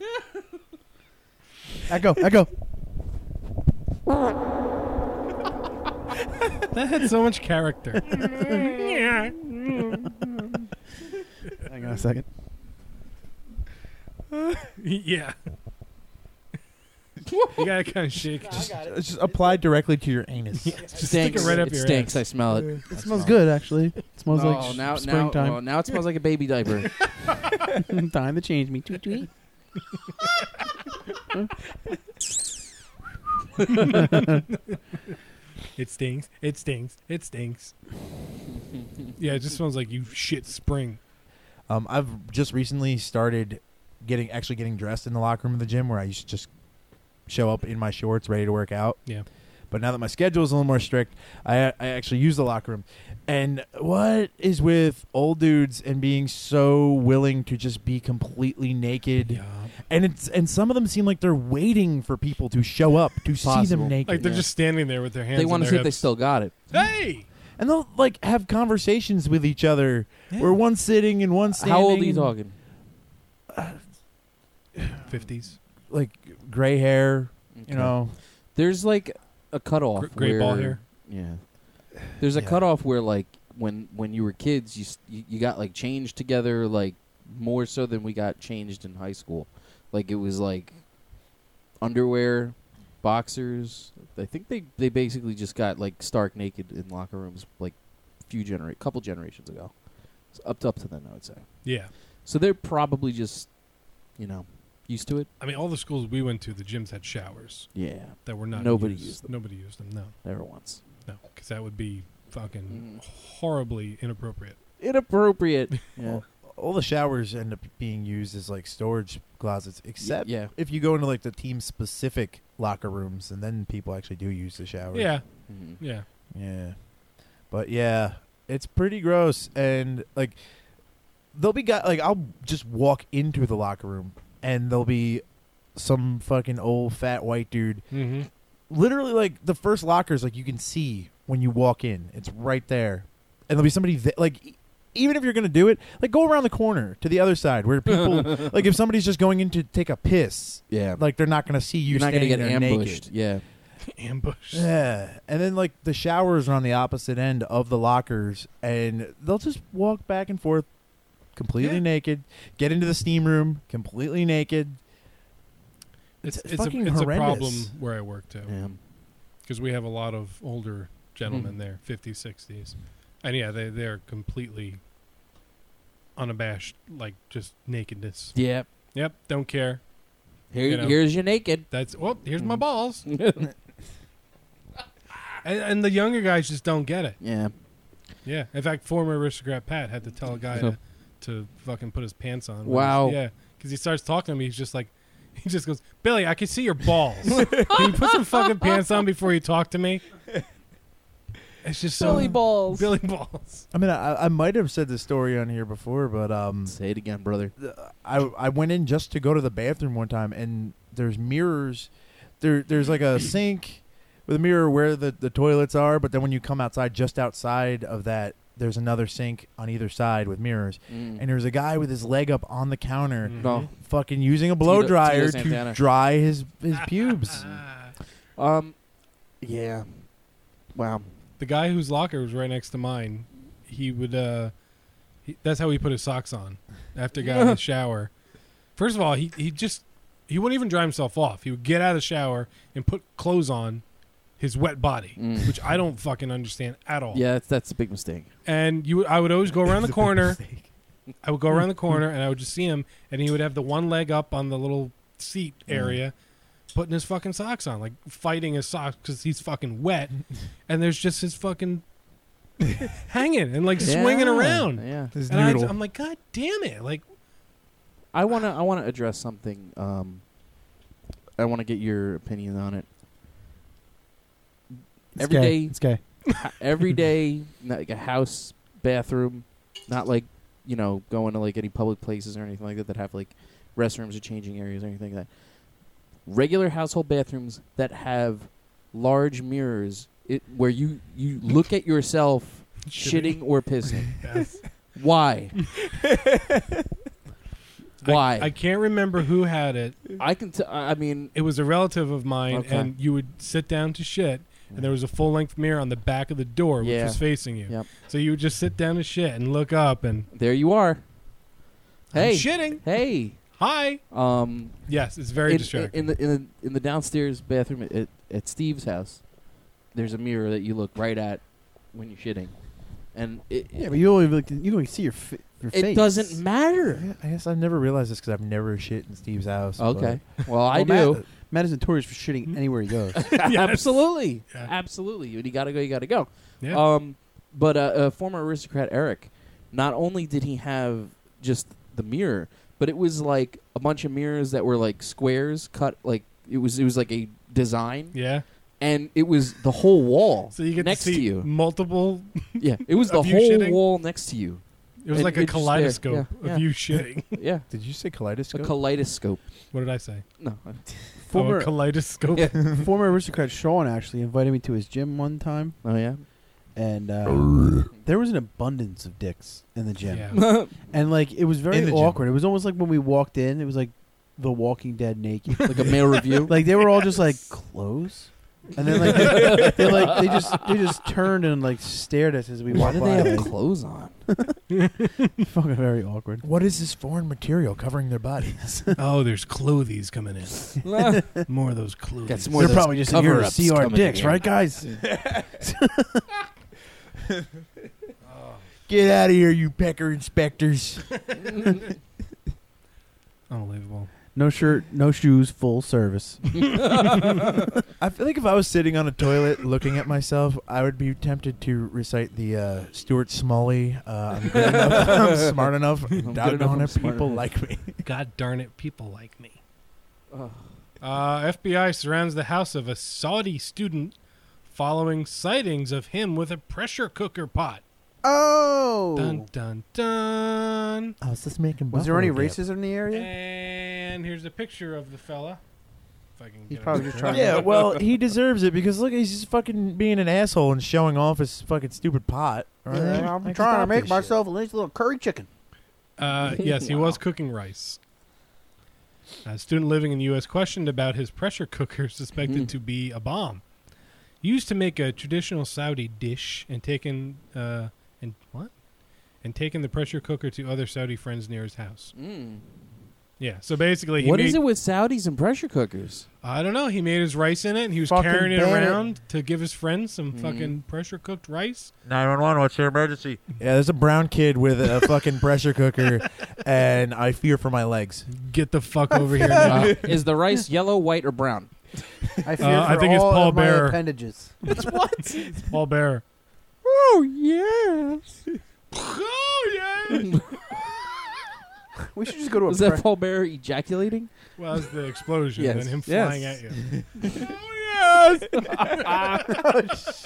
Echo. that had so much character. Hang on a second. Yeah. You gotta kind of shake. It's just applied directly to your anus. Just stick it right up it your stinks. ass. I smell it. It smells good, actually. It smells Oh, like now springtime. now it smells like a baby diaper. Time to change me. Tweet, tweet. It stings. It stings. It stinks. Yeah, it just smells like you shit spring. I've just recently started getting dressed in the locker room of the gym where I used to just show up in my shorts ready to work out. Yeah. But now that my schedule is a little more strict, I actually use the locker room. And what is with old dudes and being so willing to just be completely naked? Yeah. And some of them seem like they're waiting for people to show up to see Possible. them naked. Like they're just standing there with their hands They want on to their see if they hips. still got it. Hey! and they'll like have conversations with each other where one's sitting and one's standing. How old are you talking? 50s. Like gray hair, Okay. you know. There's like a cutoff. Gray ball where- hair. Yeah. There's a Yeah. cutoff where like when you were kids, you got like changed together like more so than we got changed in high school. Like it was like underwear, boxers. I think they basically just got like stark naked in locker rooms like couple generations ago. Up to them, I would say. Yeah. So they're probably just, used to it. I mean, all the schools we went to, the gyms had showers Yeah. that were not Nobody used. used them. Nobody used them, no. Never once. No, because that would be fucking horribly inappropriate. Inappropriate. Yeah. All the showers end up being used as like storage closets, except Yeah. if you go into like the team specific locker rooms, and then people actually do use the showers. Yeah, Mhm. yeah. Yeah. But yeah, it's pretty gross. And like, there'll be guys, like, I'll just walk into the locker room and there'll be some fucking old fat white dude. Mm-hmm. Literally, like, the first lockers, like, you can see when you walk in. It's right there. And there'll be somebody, like, even if you're going to do it, like, go around the corner to the other side where people, like, if somebody's just going in to take a piss, Yeah. like, they're not going to see you You're not standing going to get there ambushed. naked. Yeah. Ambush. Yeah, and then like the showers are on the opposite end of the lockers, and they'll just walk back and forth, completely Yeah. naked. Get into the steam room, completely naked. It's fucking a problem horrendous. where I work too, Yeah. because we have a lot of older gentlemen Mhm. there, 50s, 60s, and yeah, they're completely unabashed, like just nakedness. Yeah. Yep, don't care. You know. Here's your naked. That's here's my Mhm. balls, and the younger guys just don't get it. Yeah. Yeah, in fact, former aristocrat Pat had to tell a guy to fucking put his pants on. Wow. Yeah, because he starts talking to me. He's just like, he just goes, Billy, I can see your balls. Can you put some fucking pants on before you talk to me? It's just so Billy balls. Billy balls. I mean, I might have said this story on here before, but Say it again, brother. I went in just to go to the bathroom one time, and there's mirrors. There's like a sink with a mirror where the toilets are, but then when you come outside, just outside of that, there's another sink on either side with mirrors. Mm. And there's a guy with his leg up on the counter, No. fucking using a blow dryer Tito to Santana. dry his pubes. Yeah. Wow. The guy whose locker was right next to mine, he would. That's how he put his socks on after he got out of the shower. First of all, he wouldn't even dry himself off. He would get out of the shower and put clothes on his wet body, Mm. which I don't fucking understand at all. Yeah, that's a big mistake. And I would always go around the corner. I would go around the corner and I would just see him, and he would have the one leg up on the little seat area, putting his fucking socks on, like fighting his socks because he's fucking wet, and there's just his fucking hanging and like swinging around. Yeah. His And noodle. I'm like, God damn it! Like, I wanna address something. I want to get your opinion on it. Every day, It's gay. every day, not like a house bathroom, not like going to like any public places or anything like that have like restrooms or changing areas or anything like that. Regular household bathrooms that have large mirrors, where you look at yourself shitting or pissing. yes. Why? Why? I can't remember who had it. I can. I mean, It was a relative of mine, Okay. and you would sit down to shit, and there was a full-length mirror on the back of the door, which Yeah. was facing you. Yep. So you would just sit down to shit and look up, and there you are. Hey, I'm shitting. hey. Hi. Yes, it's very distracting. In the downstairs bathroom at Steve's house, there's a mirror that you look right at when you're shitting, and Yeah, but you only see your face. it doesn't matter. Yeah, I guess I've never realized this because I've never shit in Steve's house. Okay, well I Well, do. Matt is notorious for shitting anywhere he goes. Absolutely, Yeah. absolutely. When you gotta go, you gotta go. Yeah. But former aristocrat Eric, not only did he have just the mirror, but it was like a bunch of mirrors that were like squares cut. Like it was like a design, Yeah. and it was the whole wall So you get next to see you. multiple. Yeah, it was the of you whole shitting? wall next to you. It was And like a it's just there. kaleidoscope Yeah, of yeah. you shitting. Yeah, Did you say a kaleidoscope? kaleidoscope. What did I say? No, Former a kaleidoscope. Yeah. former aristocrat Sean actually invited me to his gym one time, oh yeah. and there was an abundance of dicks in the gym, Yeah. and like it was In very the gym. awkward. It was almost like when we walked in, it was like The Walking Dead naked. Like a male review. Like they were all just like clothes, and then like they just turned and like stared at us as we Why walked do by. they have like, clothes on? fucking very awkward. What is this foreign material covering their bodies? Oh, there's clothies coming in. More of those clothies. Got some more They're of those probably just here to cover-ups see our coming dicks, in. right, guys? Get out of here, you pecker inspectors. Unbelievable. No shirt, no shoes, full service. I feel like if I was sitting on a toilet looking at myself, I would be tempted to recite the Stuart Smalley, I'm good enough, I'm smart enough, doggone it, people like me. God darn it, people like me. FBI surrounds the house of a Saudi student following sightings of him with a pressure cooker pot. Oh. Dun, dun, dun. I was just making Was there any buffalo races in the area? And here's a picture of the fella. If I can He's get probably it. just trying Yeah, well, he deserves it because look, he's just fucking being an asshole and showing off his fucking stupid pot. Right? I'm Like, trying to stop make this myself a nice little curry chicken. Yes, he was cooking rice. A student living in the U.S. questioned about his pressure cooker suspected to be a bomb. Used to make a traditional Saudi dish and taken taken the pressure cooker to other Saudi friends near his house. Yeah, so basically What is it with Saudis and pressure cookers? I don't know. He made his rice in it, and he was Fucking carrying it ban it. around to give his friends some fucking pressure-cooked rice. 911, what's your emergency? Yeah, there's a brown kid with a fucking pressure cooker, and I fear for my legs. Get the fuck over here now. Is the rice yellow, white, or brown? I fear I for think it's all Paul of my Bearer. appendages. It's what? Paul Bear. Oh, yes. Oh, yeah! We should just go to a Was that Paul Bear ejaculating? Well, that's the explosion Yes. and him Yes. flying at you. Oh, yes!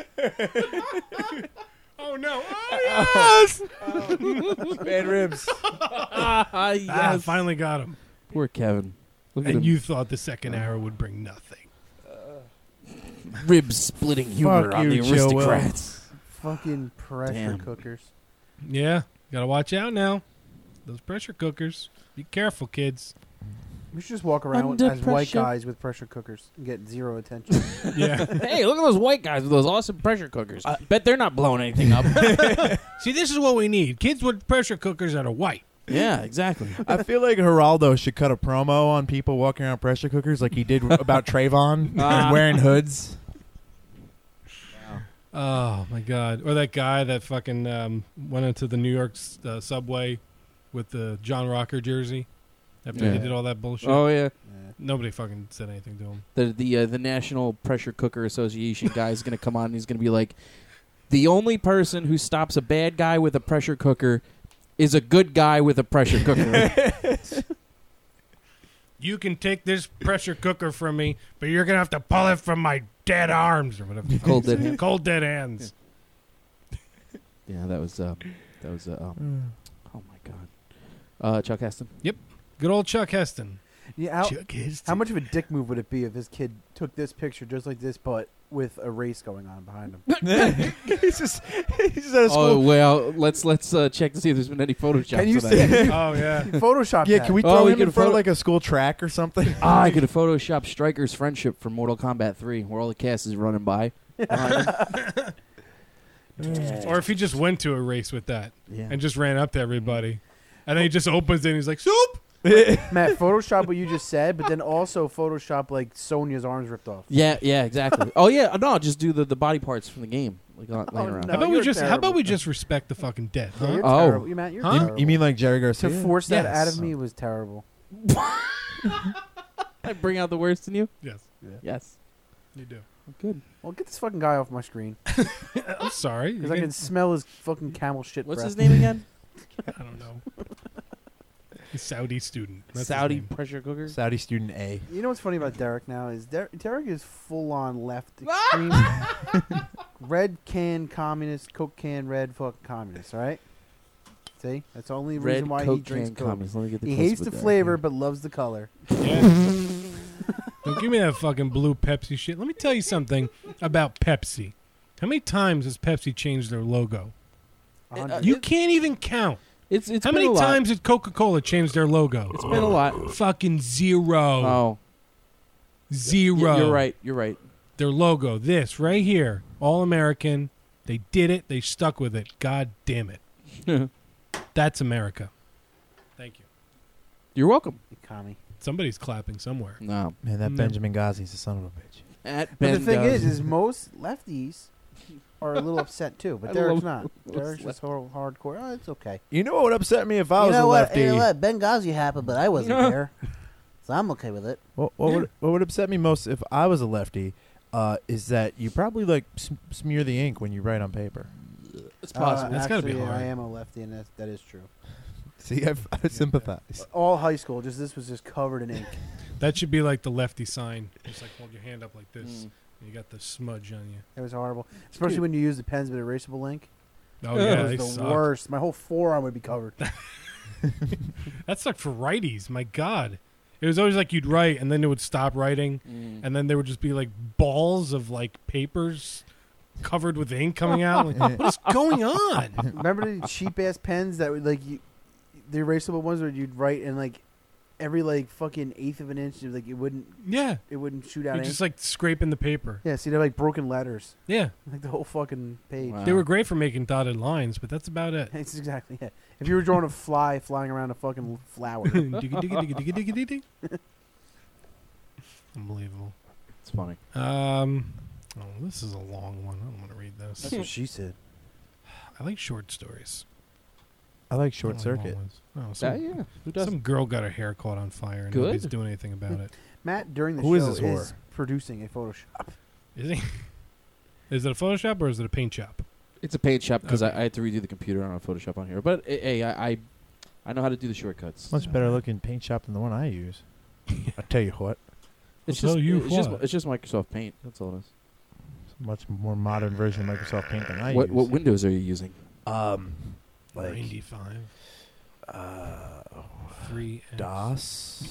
Oh, no. Oh, yes! Bad ribs. Ah, finally got him. Poor Kevin. Look at And him. you thought the second arrow would bring nothing. Rib splitting humor Fuck on you, the Joe Will. aristocrats. fucking pressure Damn. cookers. Yeah, gotta watch out now. Those pressure cookers. Be careful, kids. We should just walk around Under as white pressure. guys with pressure cookers and get zero attention. Yeah. Hey, look at those white guys with those awesome pressure cookers. Bet they're not blowing anything up. See, this is what we need. Kids with pressure cookers that are white. Yeah, exactly. I feel like Geraldo should cut a promo on people walking around pressure cookers like he did about Trayvon wearing hoods. Oh, my God. Or that guy that fucking went into the New York subway with the John Rocker jersey after Yeah. he did all that bullshit. Oh yeah. Nobody fucking said anything to him. The National Pressure Cooker Association guy is going to come on and he's going to be like, the only person who stops a bad guy with a pressure cooker is a good guy with a pressure cooker. You can take this pressure cooker from me, but you're going to have to pull it from my dead arms or whatever. the fuck Cold he said. dead hands. Cold dead hands. Yeah, that was oh my God. Chuck Heston. Good old Chuck Heston. Yeah, Chuck Heston. how much of a dick move would it be if his kid took this picture just like this, but with a race going on behind him? he's just at a Oh school. well, let's check to see if there's been any Photoshop. Can you of that. see? Oh, yeah. Photoshop Yeah, that. can we Oh, throw we him could in front of photo- like a school track or something? I could have photoshopped Stryker's friendship from Mortal Kombat 3, where all the cast is running by. Or if he just went to a race with that Yeah. and just ran up to everybody. And then he just opens it and he's like, soup! Matt, Photoshop what you just said, but then also Photoshop like Sonya's arms ripped off. Yeah, exactly. Oh yeah, no, just do the body parts from the game, like laying around. no. How about we you're just terrible. respect the fucking dead, Yeah, huh? you're Oh. terrible. Matt, you're Huh? terrible. You mean like Jerry Garcia? to force that Yes. out of me was terrible. I bring out the worst in you. Yes, Yes, you do. good. Well, get this fucking guy off my screen I'm sorry. because I can smell his fucking camel shit What's breath. his name again? I don't know. He's Saudi student. That's his Saudi name. pressure cooker. Saudi student A. You know what's funny about Derek now is Derek is full on left extreme, red can communist, Coke can red fucking communist. All right. See, that's the only reason Red why Coke he drinks can Coke. commies. Let me get the He close hates with the that. flavor but loves the color. Yeah. Don't give me that fucking blue Pepsi shit. Let me tell you something about Pepsi. How many times has Pepsi changed their logo? 100. You can't even count. It's How been many a lot. times did Coca-Cola change their logo? It's been a lot. Fucking zero. Oh, Zero. You're right. You're right. Their logo, this right here, all American. They did it. They stuck with it. God damn it. That's America. Thank you. You're welcome. You commie. Somebody's clapping somewhere. No. Man, that No. Benjamin Ghazi's a son of a bitch. At But the Ben thing Does. is most lefties are a little upset too, but I Derek's love not. Derek's just hardcore. Oh, it's okay. You know what would upset me if I You was know a what? lefty? You know what? Benghazi happened, but I wasn't there, so I'm okay with it. What would upset me most if I was a lefty is that you probably like smear the ink when you write on paper. It's possible. That's gotta be actually, hard. I am a lefty, and that is true. See, I sympathize. All high school, this was just covered in ink. That should be like the lefty sign. Just like hold your hand up like this. And you got the smudge on you. It was horrible, especially when you use the pens with erasable ink. Oh yeah, It they was the suck. worst. My whole forearm would be covered. That sucked for righties. My God, it was always like you'd write and then it would stop writing, and then there would just be like balls of like papers covered with ink coming out. Like, what is going on? Remember the cheap ass pens that would like the erasable ones where you'd write in like every like fucking eighth of an inch, like it wouldn't Yeah, shoot out you're ink. just like scraping the paper. Yeah, see, they're like broken letters, Yeah, like the whole fucking page. Wow. they were great for making dotted lines, but that's about it. It's exactly it. If you were drawing a fly flying around a fucking flower, Diggy, diggy, diggy, diggy, diggy, diggy. Unbelievable. It's funny. Oh, this is a long one. I don't want to read this. that's what she said. I like short stories. I like I Short don't like long Circuit. ones. Oh, some, Yeah. Who does? some girl got her hair caught on fire and Good. nobody's doing anything about it. Matt during the Who is show this whore? is producing a Photoshop. Is he? Is it a Photoshop or is it a paint shop? It's a paint shop because Okay. I had to redo the computer on a Photoshop on here. But hey, I know how to do the shortcuts. Much better looking paint shop than the one I use. I tell you what, It's Well, just tell you it's just what. it's just Microsoft Paint. That's all it is. it's a much more modern version of Microsoft Paint than I What use. Windows are you using? Like 95. Free DOS.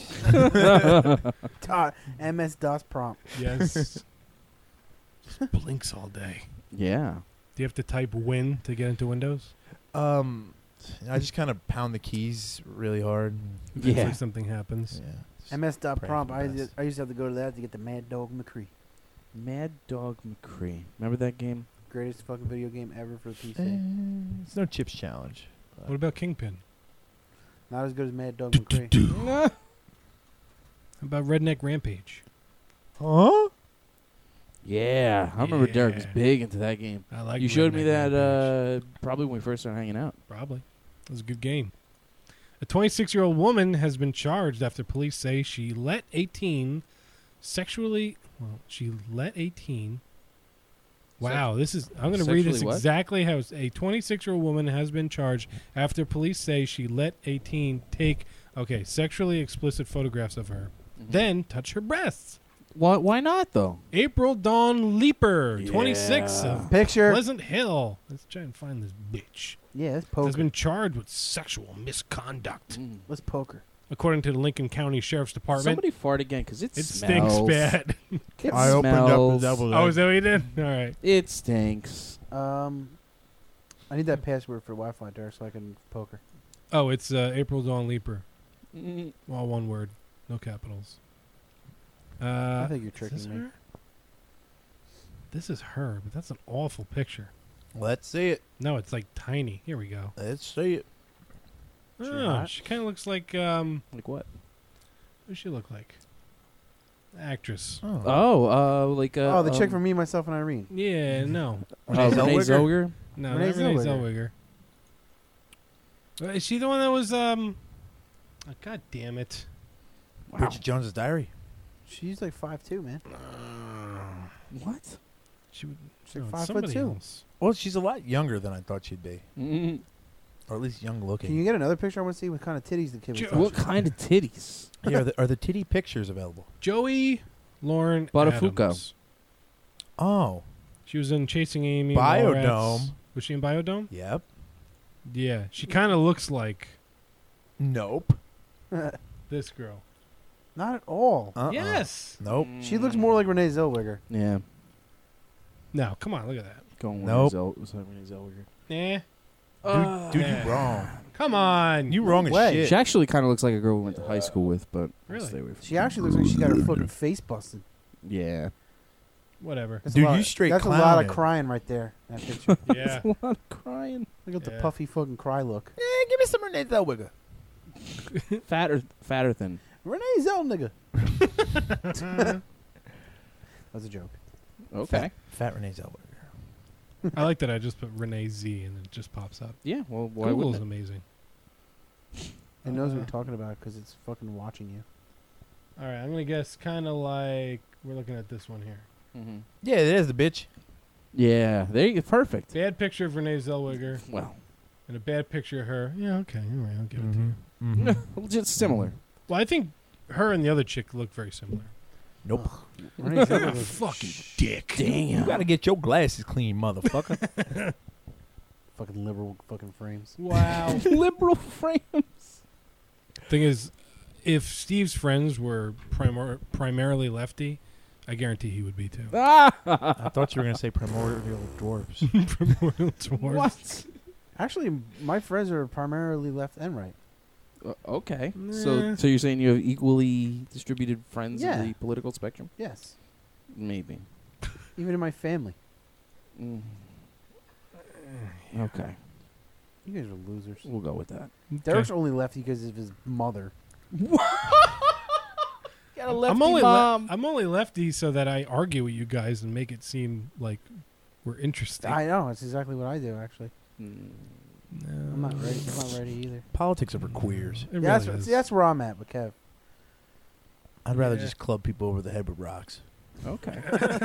MS DOS prompt. Yes. Just blinks all day. Yeah. Do you have to type Win to get into Windows? I just kind of pound the keys really hard. Eventually Yeah. something happens. Yeah. just MS dot pray prompt. for the best. I used to have to go to that to get the Mad Dog McCree. Mad Dog McCree. Remember that game? Greatest fucking video game ever for the PC. It's no chips challenge. What about Kingpin? Not as good as Mad Dog McCree. How about Redneck Rampage? Huh? Yeah. I remember Derek was Yeah. big into that game. I like. You showed me Redneck that Rampage. probably when we first started hanging out. Probably. It was a good game. A 26-year-old woman has been charged after police say she let 18 sexually. Well, she let 18. Wow, this is. I'm going to read this Sexually what? exactly how it's, a 26-year-old woman has been charged after police say she let 18 take sexually explicit photographs of her, then touch her breasts. Why not though? April Dawn Leaper, 26 Yeah. of Picture. Pleasant Hill. Let's try and find this bitch. Yeah, it's Has poker. been charged with sexual misconduct. Let's poker. According to the Lincoln County Sheriff's Department. Somebody fart again because it Stinks smells. bad. It I opened up the smells. double. Oh, is that what you did? All right. It stinks. I need that password for Wi-Fi, Derek, so I can poker. Oh, it's April Dawn Leaper. Mm, All one word, no capitals. I think you're is tricking this me. her? This is her, but that's an awful picture. Let's see it. No, it's like tiny. Here we go. Let's see it. She Oh, hot? she kind of looks like like what? What does she look like? Actress. Oh. Oh, like Oh, the chick from Me, Myself, and Irene. Yeah, no, Renee Renee Zellweger? Zellweger. no, Renee not Renee Zellweger. Zellweger. Is she the one that was Oh, God damn it! Bridget Jones's Diary. She's like 5'2", man. What? She would. She's like no, 5'2". somebody else. Well, she's a lot younger than I thought she'd be, Mm, or at least young looking. Can you get another picture? I want to see what kind of titties the kid was. Jo- touching. what kind of titties? Yeah, are the titty pictures available? Joey Lauren Buttafuoco. Adams. Oh, She was in Chasing Amy. Biodome. Mallrats. Was she in Biodome? yep. Yeah, she kind of looks like Nope. this girl. Not at all. Yes. Nope. She looks more like Renee Zellweger. Yeah. No, come on, look at that. Going Nope. with Renee Zellweger. Eh, Dude, yeah. you wrong. Come on. You wrong as way. shit. She actually kind of looks like a girl we went to high school with, but I'll Really? stay away from She actually looks like she got her fucking face busted. Yeah. Whatever. That's Dude, a lot, you straight That's a lot clowned of it. crying right there. That picture. Yeah. A lot of crying. Look at the Yeah. puffy fucking cry look. Give me some Renee Zellweger. Fatter than. Renee Zellweger. That's a joke. Okay. Fat Renee Zellweger. I like that I just put Renee Z and it just pops up. Yeah, well, why Google's wouldn't amazing. It knows what you're talking about because it's fucking watching you. All right, I'm going to guess kind of like we're looking at this one here. it? Mm-hmm. Yeah, there's the bitch. Yeah, there you go. Perfect. Bad picture of Renee Zellweger Well, and a bad picture of her. Yeah, okay. All right, I'll give it to you. Mm-hmm. just similar. Well, I think her and the other chick look very similar. Nope. Renee Zellweger was Fucking dick. You gotta get your glasses clean, motherfucker. fucking liberal fucking frames. Wow. Liberal frames. Thing is, if Steve's friends were primarily lefty, I guarantee he would be too. Ah! I thought you were gonna say primordial dwarves. Primordial dwarves. What? Actually, my friends are primarily left and right. Okay. Nah. So you're saying you have equally distributed friends Yeah. in the political spectrum? Yes. Maybe. Even in my family. Mm. Okay. You guys are losers. We'll go with that. Derek's only lefty because of his mother. Got a lefty I'm only mom. I'm only lefty so that I argue with you guys and make it seem like we're interesting. I know. It's exactly what I do, actually. Mm. No. I'm not ready. I'm not ready either. Politics are for queers. It Yeah, really is. see, that's where I'm at with Kev. I'd rather Yeah. just club people over the head with rocks. Okay.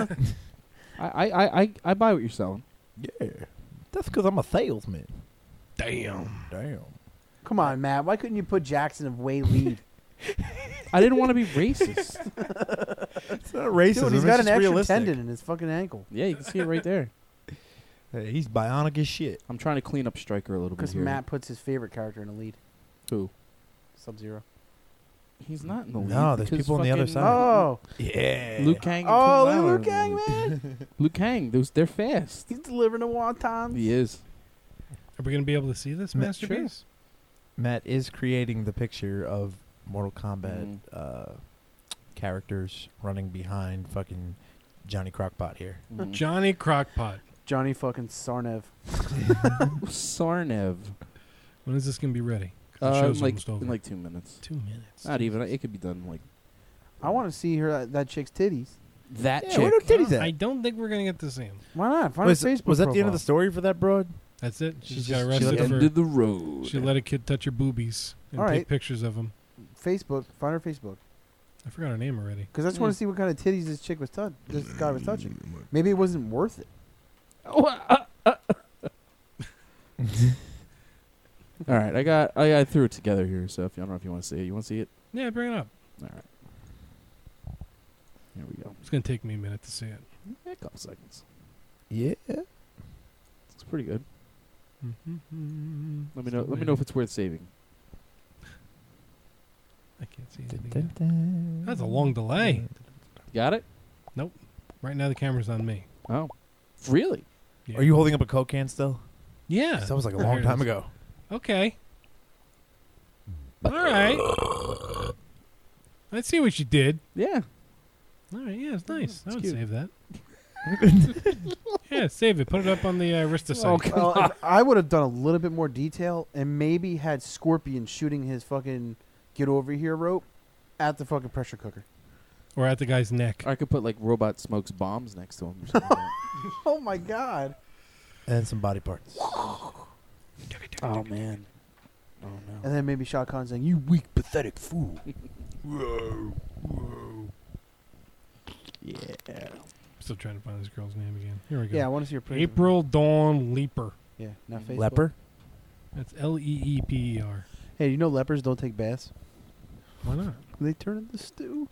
I buy what you're selling. Yeah. That's because I'm a salesman. Damn. Damn. Come on, Matt. Why couldn't you put Jackson of Way lead? I didn't want to be racist. It's not racism. Dude, he's it's got an just extra realistic. tendon in his fucking ankle. Yeah, you can see it right there. Hey, he's bionic as shit. I'm trying to clean up Stryker a little bit Because here. Matt puts his favorite character in the lead. Who? Sub-Zero. He's not in the lead. No, there's because people on the other fucking side. Oh. Yeah. Luke Kang. And Oh, Kung Lao Luke are Kang, in the lead. man. Luke Kang. They're fast. He's delivering the wontons. He is. Are we going to be able to see this Ma- masterpiece? Matt is creating the picture of Mortal Kombat Mhm. Characters running behind fucking Johnny Crockpot here. Mhm. Johnny Crockpot. Johnny fucking Sarnev. Sarnev. When is this going to be ready? 'Cause the show's like almost over. in like 2 minutes. 2 minutes. Not even. It could be done like I want to see her that chick's titties. that Yeah, where chick. do titties at? I don't think we're going to get to see him. Why not? Find Was, her Facebook was that the end of profile. the story for that broad? That's it. She She's just got just- arrested she for... End of the road. She let a kid touch her boobies and All take right. pictures of them. Facebook. Find her Facebook. I forgot her name already. Because I just want to see what kind of titties this chick was this guy was touching. Maybe it wasn't worth it. All right, I threw it together here. So I don't know if you want to see it. You want to see it? Yeah, bring it up. All right. Here we go. It's going to take me a minute to see it. A couple seconds. Yeah. It's pretty good. Mm-hmm. Let me know. Let me know if it's worth saving. I can't see anything. That's a long delay. Got it? Right now the camera's on me. Oh, really? Yeah. Are you holding up a Coke can still? Yeah. 'Cause that was like a There long it time is. ago. Okay. All right. I see what you did. Yeah. All right. Yeah, it's nice. I It's would cute. save that. Yeah, save it. Put it up on the Arista site. Okay. Well, if I would have done a little bit more detail and maybe had Scorpion shooting his fucking get over here rope at the fucking pressure cooker. Or at the guy's neck. I could put like Robot Smokes bombs next to him. Or something like that. Oh my god. And some body parts. Oh man. Oh no. And then maybe Shao Kahn saying, "You weak, pathetic fool." Yeah. Still trying to find this girl's name again. Here we go. Yeah, I want to see her picture. April Dawn Leaper. Yeah, not Facebook. Leper? That's Leeper. Hey, you know lepers don't take baths? Why not? They turn into stew.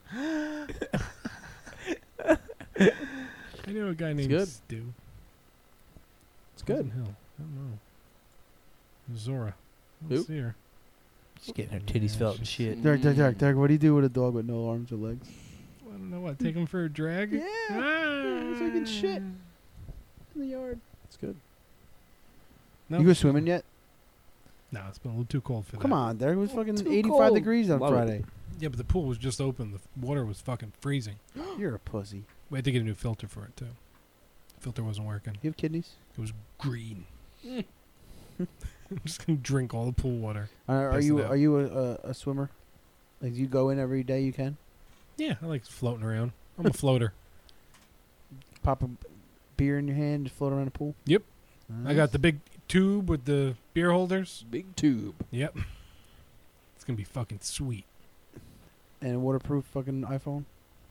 I know a guy named good. Stu. It's good. Hill. I don't know. Zora. I Who? don't see her. She's getting her titties felt and shit. Derek, what do you do with a dog with no arms or legs? I don't know what. Take him for a drag? Yeah. Ah. He's like in shit in the yard. It's good. No. You go swimming yet? No, it's been a little too cold for that. Come on, Derek. It was fucking Too 85 cold. degrees on Love it. Friday. Yeah, but the pool was just open. The water was fucking freezing. You're a pussy. We had to get a new filter for it, too. Filter wasn't working. You have kidneys? It was green. I'm just going to drink all the pool water. Are Piss you it out. are you a swimmer? Like, do you go in every day you can? Yeah, I like floating around. I'm a floater. Pop a beer in your hand, just float around the pool. Yep. Nice. I got the big tube with the beer holders. Big tube. Yep. It's gonna be fucking sweet. And a waterproof fucking iPhone.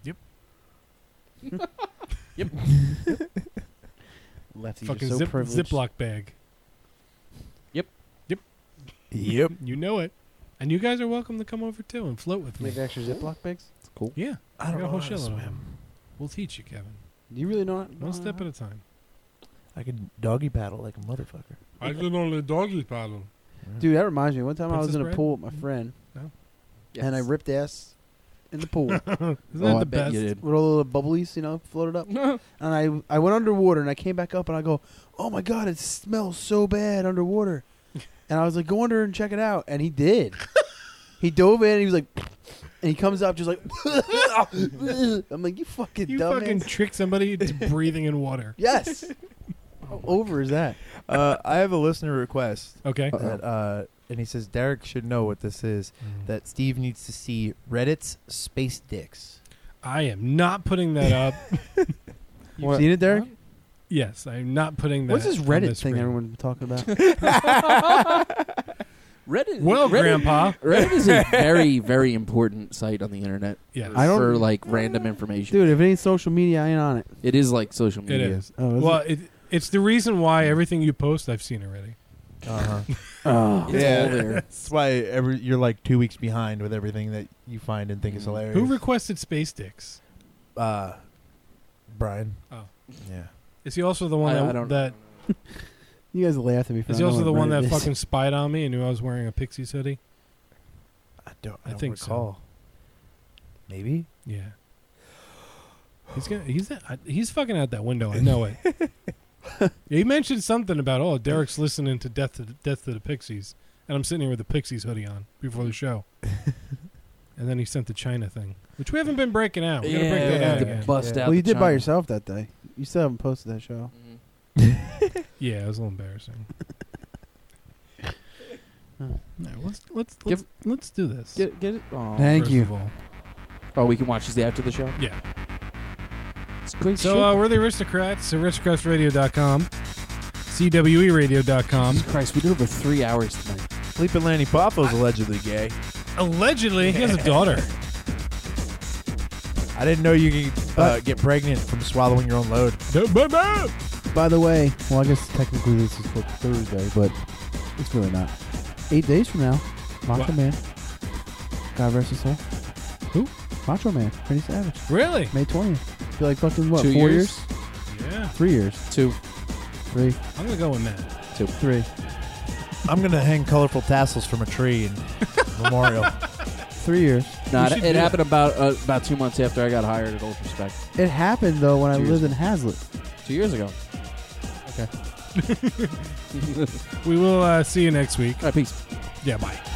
Yep. Lefty, Fucking you're so privileged. Ziploc bag. Yep. You know it. And you guys are welcome to come over too and float with You me. have extra Ziploc bags? It's cool. Yeah. I don't got a know whole how to shitload of swim. them. We'll teach you, Kevin. Do you really know it? One step at a time. I could doggy paddle like a motherfucker. I can only doggy paddle. Dude, that reminds me. One time I was Princess in a Bride? pool with my friend, Yes. and I ripped ass in the pool with Isn't Oh, that I the bet best? you did. all the little bubblies, floated up. And I went underwater, and I came back up, and I go, oh, my God, it smells so bad underwater. And I was like, go under and check it out. And he did. He dove in, and he was like, and he comes up just like, I'm like, you fucking You dumbass. fucking trick somebody into breathing in water. Yes. How over is that? I have a listener request. Okay. That, and he says Derek should know what this is. That Steve needs to see Reddit's Space Dicks. I am not putting that up. You seen it, Derek? Yes, I'm not putting that. What's this on Reddit this thing screen. everyone's talking about? Reddit. Well, Reddit, Grandpa. Reddit is a very, very important site on the internet. Yes. I don't- for like random information. Dude, if it ain't social media, I ain't on it. It is like social It media. is. Oh, is Well, it's the reason why everything you post, I've seen already. Uh-huh. Oh. It's all there. That's why you're like 2 weeks behind with everything that you find and think is hilarious. Who requested Space Dicks? Brian. Oh. Yeah. Is he also the one I that, don't that know. You guys laughed at me for is not he also knowing the what one Reddit that is. fucking spied on me and knew I was wearing a Pixies hoodie? I don't think so. recall. Maybe? Yeah. He's fucking out that window. I know it. He mentioned something about Derek's listening to Death to the Pixies, and I'm sitting here with the Pixies hoodie on before the show. And then he sent the China thing, which we haven't been breaking out. We're gonna break that out to again. bust out. Well, you the did by China. yourself that day. You still haven't posted that show. Mhm. Yeah, it was a little embarrassing. No, let's do this. Get it. Oh, Thank first you. of all. oh, we can watch this after the show. Yeah. It's great shit. So we're the Aristocrats. Aristocratsradio.com, CWEradio.com. Jesus Christ, we did over 3 hours tonight. Sleeping Lanny Poffo's allegedly gay. Allegedly, he has a daughter. I didn't know you could get pregnant from swallowing your own load. By the way, well, I guess technically this is for Thursday, but it's really not. 8 days from now, Macho What? Man. God rest his soul. Who? Macho Man. Pretty Savage. Really? May 20th. Feel like fucking what? 2 4 years? years? Yeah. 3 years. 2. 3. I'm gonna go with Matt. 3. I'm going to hang colorful tassels from a tree in Memorial. 3 years. No, should it do happened about 2 months after I got hired at Old Respect. It happened, though, when I 2 lived years in Hazlitt. 2 years ago. Okay. We will see you next week. All right, peace. Yeah, bye.